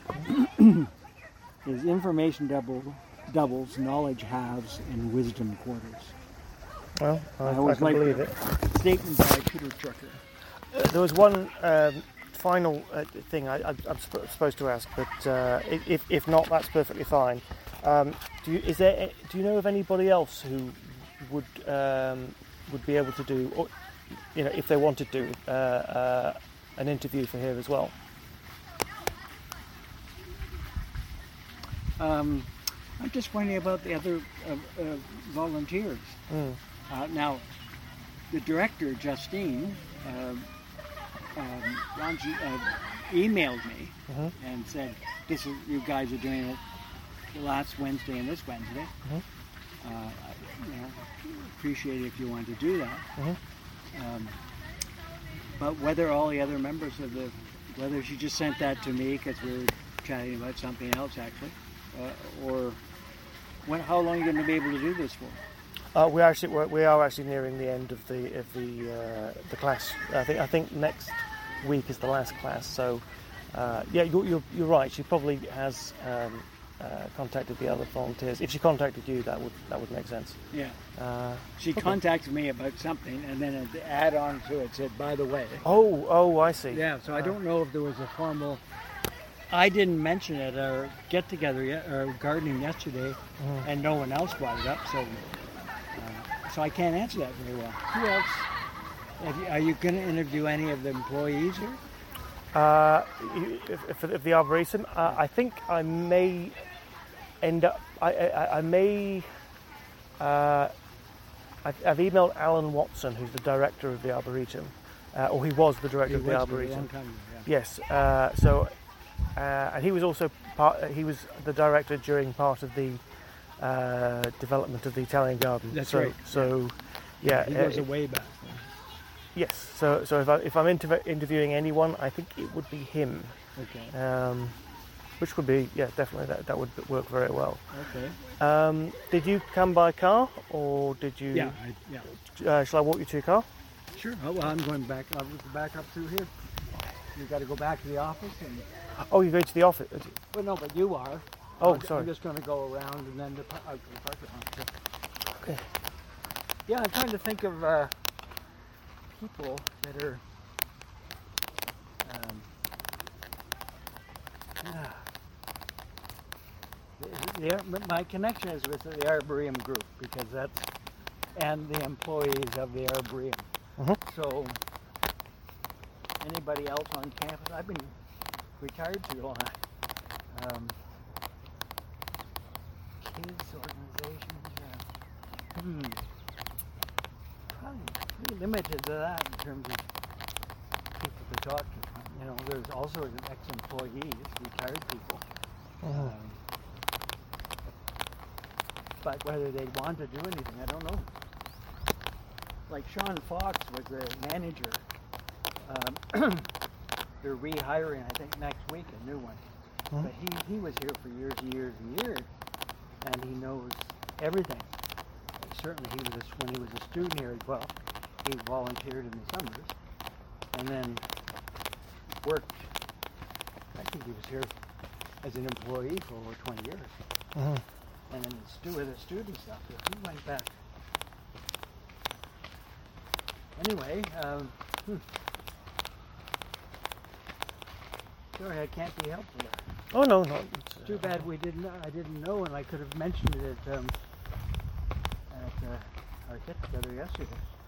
is information doubles, knowledge halves, and wisdom quarters. Well, I can believe it. Statement by Peter Drucker. There was one final thing I'm supposed to ask, but if not, that's perfectly fine. Do you know of anybody else who would be able to do, or, if they wanted to, an interview for here as well? I'm just wondering about the other volunteers. Now, the director, Justine, emailed me and said, "This is, you guys are doing it last Wednesday and this Wednesday. Appreciate it if you want to do that." But whether all the other members whether she just sent that to me because we're chatting about something else actually, or how long are you going to be able to do this for? We are actually nearing the end of the class. I think next week is the last class. So yeah, you're right. She probably has contacted the other volunteers. If she contacted you, that would make sense. Yeah. She contacted me about something, and then to add on to it said, "By the way." Oh, I see. Yeah. So I don't know if there was a formal. I didn't mention it or get together yet or gardening yesterday, and no one else brought it up. So I can't answer that very well. Who else? Are you going to interview any of the employees here? If the Arboretum, I think I may end up. I may. I've emailed Alan Watson, who's the director of the Arboretum, or he was the director of the Arboretum. Yes. And he was also he was the director during part of the development of the Italian garden. That's right. So, yeah, he goes way back. Yes. So if I'm interviewing anyone, I think it would be him. Okay. Which would be definitely that would work very well. Okay. Did you come by car or did you? Yeah. Shall I walk you to your car? Sure. Oh, well, I'm going back. I'll go back up through here. You got to go back to the office and. Oh, you're going to the office? Well, no, but you are. Oh, sorry. I'm just going to go around and then out to the parking lot. Okay. Yeah, I'm trying to think of people that are. My connection is with the Arboretum group because and the employees of the Arboretum. So anybody else on campus? I've been retired too long. Kids organizations. Probably pretty limited to that in terms of people to talk to. There's also ex-employees, retired people. But whether they want to do anything, I don't know. Like Sean Fox was the manager. They're rehiring, I think, next week, a new one. But he was here for years and years and years, and he knows everything. Certainly, when he was a student here as well, he volunteered in the summers, and then worked. I think he was here as an employee for over 20 years. And then with the student stuff, he went back. Anyway, sorry, I can't be helpful there. Oh no, no. It's too bad I didn't know, and I could have mentioned it at our get together yesterday.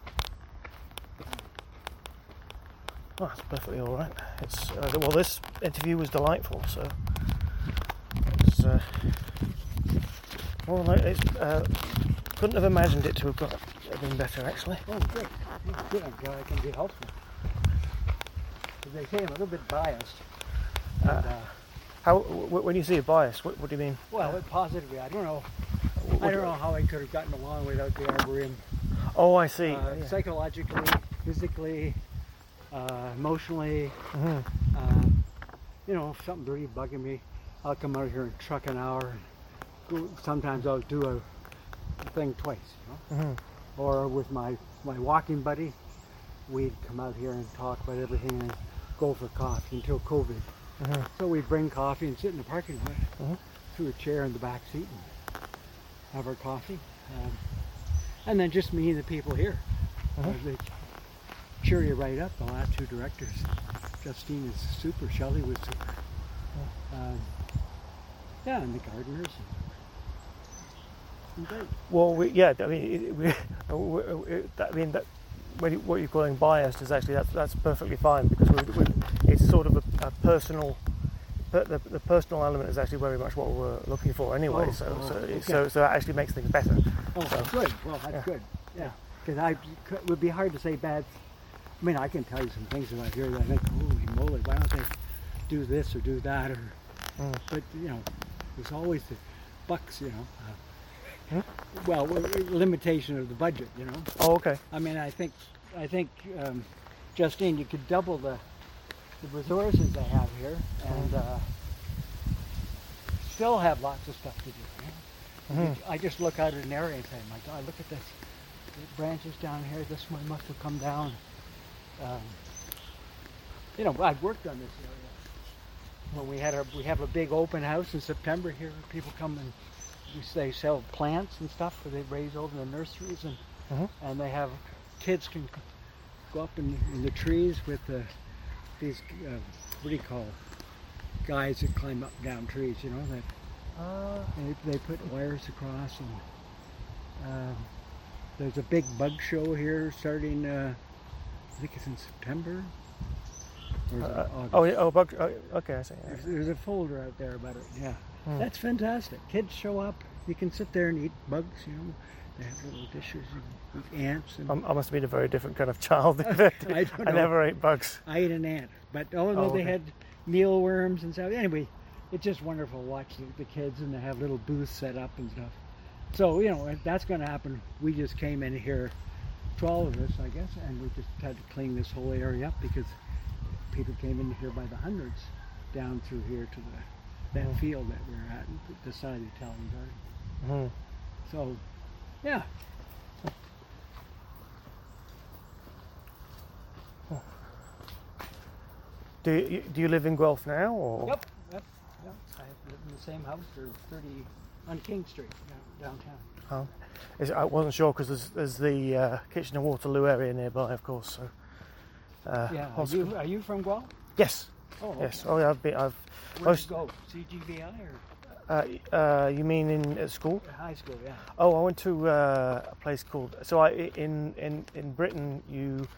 Oh, that's perfectly all right. It's well, this interview was delightful, so it's couldn't have imagined it to have been better, actually. Oh, good. Good. I'm glad I can be helpful. As they say, I'm a little bit biased. When you say bias, what do you mean? Well, positively, I don't know. I don't know how I could have gotten along without the Arboretum. Oh, I see. Psychologically, physically, emotionally. If something's really bugging me, I'll come out here and truck an hour. Sometimes I'll do a thing twice, Or with my walking buddy, we'd come out here and talk about everything and go for coffee until COVID. So we'd bring coffee and sit in the parking lot through a chair in the back seat and have our coffee. And then just me and the people here. They cheer you right up, the last two directors. Justine is super, Shelley was super. And the gardeners. Great. Well, what you're calling biased is actually that's perfectly fine because it's sort of a personal. The personal element is actually very much what we're looking for anyway. So that actually makes things better. Oh, so, good. Well, that's good. Yeah, because it would be hard to say bad. I mean, I can tell you some things about here that I think, holy moly, why don't they do this or do that? But there's always the bucks. Well, limitation of the budget. Oh, okay. I mean, I think, Justine, you could double the resources they have here, and still have lots of stuff to do. I just look out at an area and say, my God, look at this. The branches down here, this one must have come down. I've worked on this area. When we have a big open house in September here, people come and they sell plants and stuff that they raise over in the nurseries, and they have kids can go up in the trees with these what do you call guys that climb up and down trees, that they put wires across, and there's a big bug show here starting I think it's in September or is it August? Bug. Okay, I see. There's a folder out there about it. Yeah, that's fantastic. Kids show up. You can sit there and eat bugs. They have little dishes with ants. And I must have been a very different kind of child. I don't know. I never ate bugs. I ate an ant, but they had mealworms and stuff. Anyway, it's just wonderful to watch the kids, and they have little booths set up and stuff. So that's going to happen. We just came in here, 12 of us, I guess, and we just had to clean this whole area up because people came in here by the hundreds down through here to that field that we're at, the side of the Italian Garden. So, yeah. Do you live in Guelph now, or? Yep. I live in the same house for 30 on King Street downtown. Oh, I wasn't sure because there's the Kitchener Waterloo area nearby, of course. So. Yeah. Are you from Guelph? Yes. Oh, okay. Yes. Oh, yeah. Where'd you go? CGVI or? You mean at school? High school, yeah. Oh, I went to a place called. So in Britain you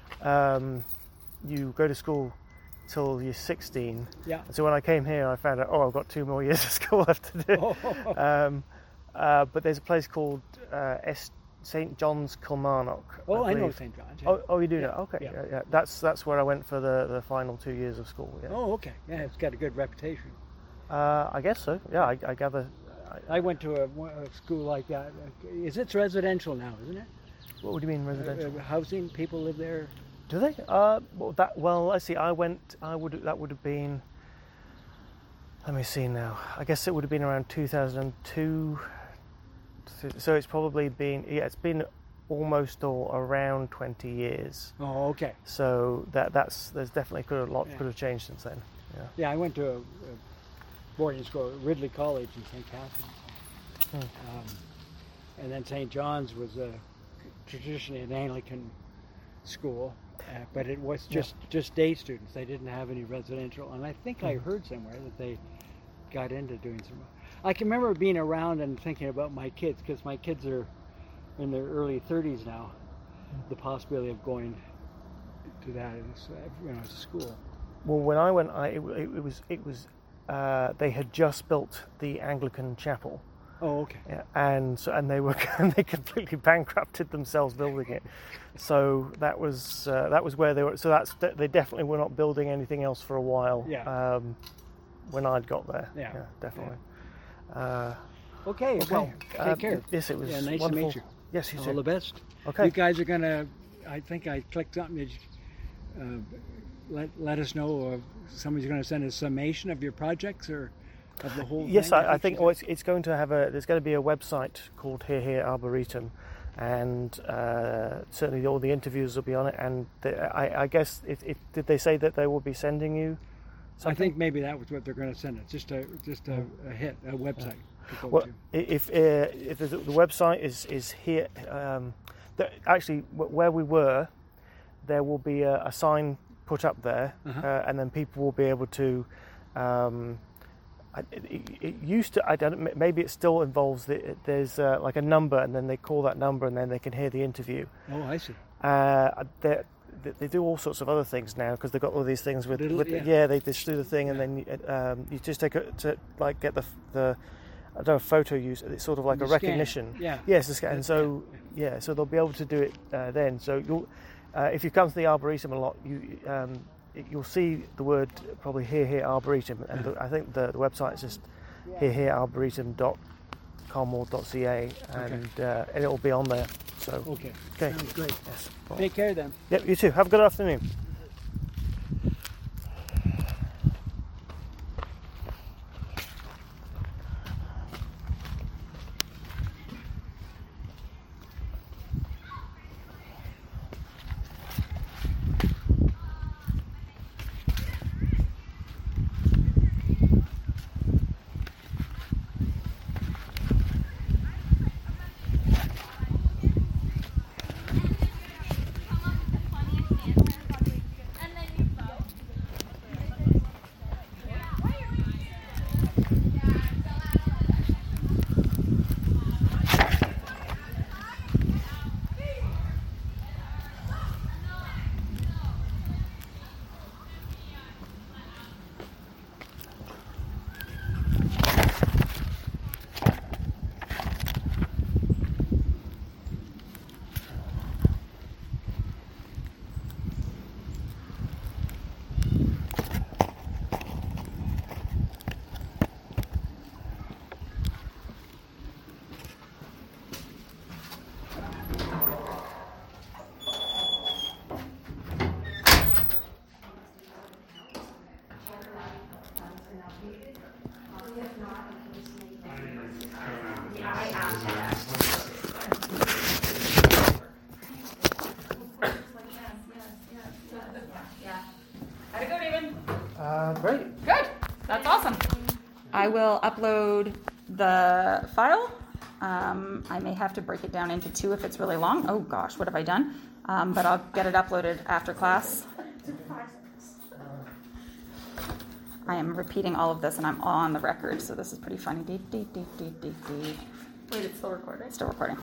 go to school till you're 16. Yeah. So when I came here, I found out I've got 2 more years of school left to do. Oh. But there's a place called St. John's Kilmarnock. I know St. John's. Yeah. Oh, you do know? Okay. Yeah. That's where I went for the final 2 years of school. Yeah. Oh, okay. Yeah, it's got a good reputation. I guess so. Yeah, I gather. I went to a school like that. It's residential now, isn't it? What do you mean residential? Housing. People live there. Do they? Let's see. That would have been. Let me see now. I guess it would have been around 2002. So it's probably been. Yeah, it's been almost or around 20 years. Oh, okay. So there's definitely could have changed since then. Yeah. Yeah, I went to a boarding school at Ridley College in St. Catharines. And then St. John's was traditionally an Anglican school, but it was just day students. They didn't have any residential. And I think I heard somewhere that they got into doing some. I can remember being around and thinking about my kids, because my kids are in their early 30s now, the possibility of going to that as a school. Well, when I went, it was they had just built the Anglican chapel. Oh, okay. Yeah, and they completely bankrupted themselves building it. So that was where they were. So they definitely were not building anything else for a while. Yeah. When I'd got there. Yeah. Definitely. Okay. Well, take care. Yes, it was nice wonderful. to meet you. Yes, you too. All the best. Okay. You guys are gonna. I think I clicked something. Let us know if somebody's going to send a summation of your projects or of the whole yes, thing. I think it's going to have there's going to be a website called Here Arboretum, and certainly all the interviews will be on it. And I guess did they say that they will be sending you something? I think maybe that was what they're going to send it. Just a website to go to. If the website is here, actually where we were, there will be a sign put up there, and then people will be able to. It used to. I don't. Maybe it still involves there's like a number, and then they call that number, and then they can hear the interview. Oh, I see. They do all sorts of other things now because they've got all these things with they just do the thing, and then you just take it to like get the I don't know, photo use. It's sort of like a recognition. Scan. Yeah. Yes, the scan. And so so they'll be able to do it then. So you'll. If you come to the Arboretum a lot, you'll see the word probably Here Arboretum, and I think the website is just herearboretum.com or .ca, and it'll be on there. So okay. Sounds great. Yes. Take care then. Yep, you too. Have a good afternoon. Yeah. How'd it go, David? Great. Good. That's awesome. I will upload the file. I may have to break it down into 2 if it's really long. Oh gosh, what have I done? But I'll get it uploaded after class. I am repeating all of this and I'm on the record, so this is pretty funny. Wait, it's still recording? Still recording.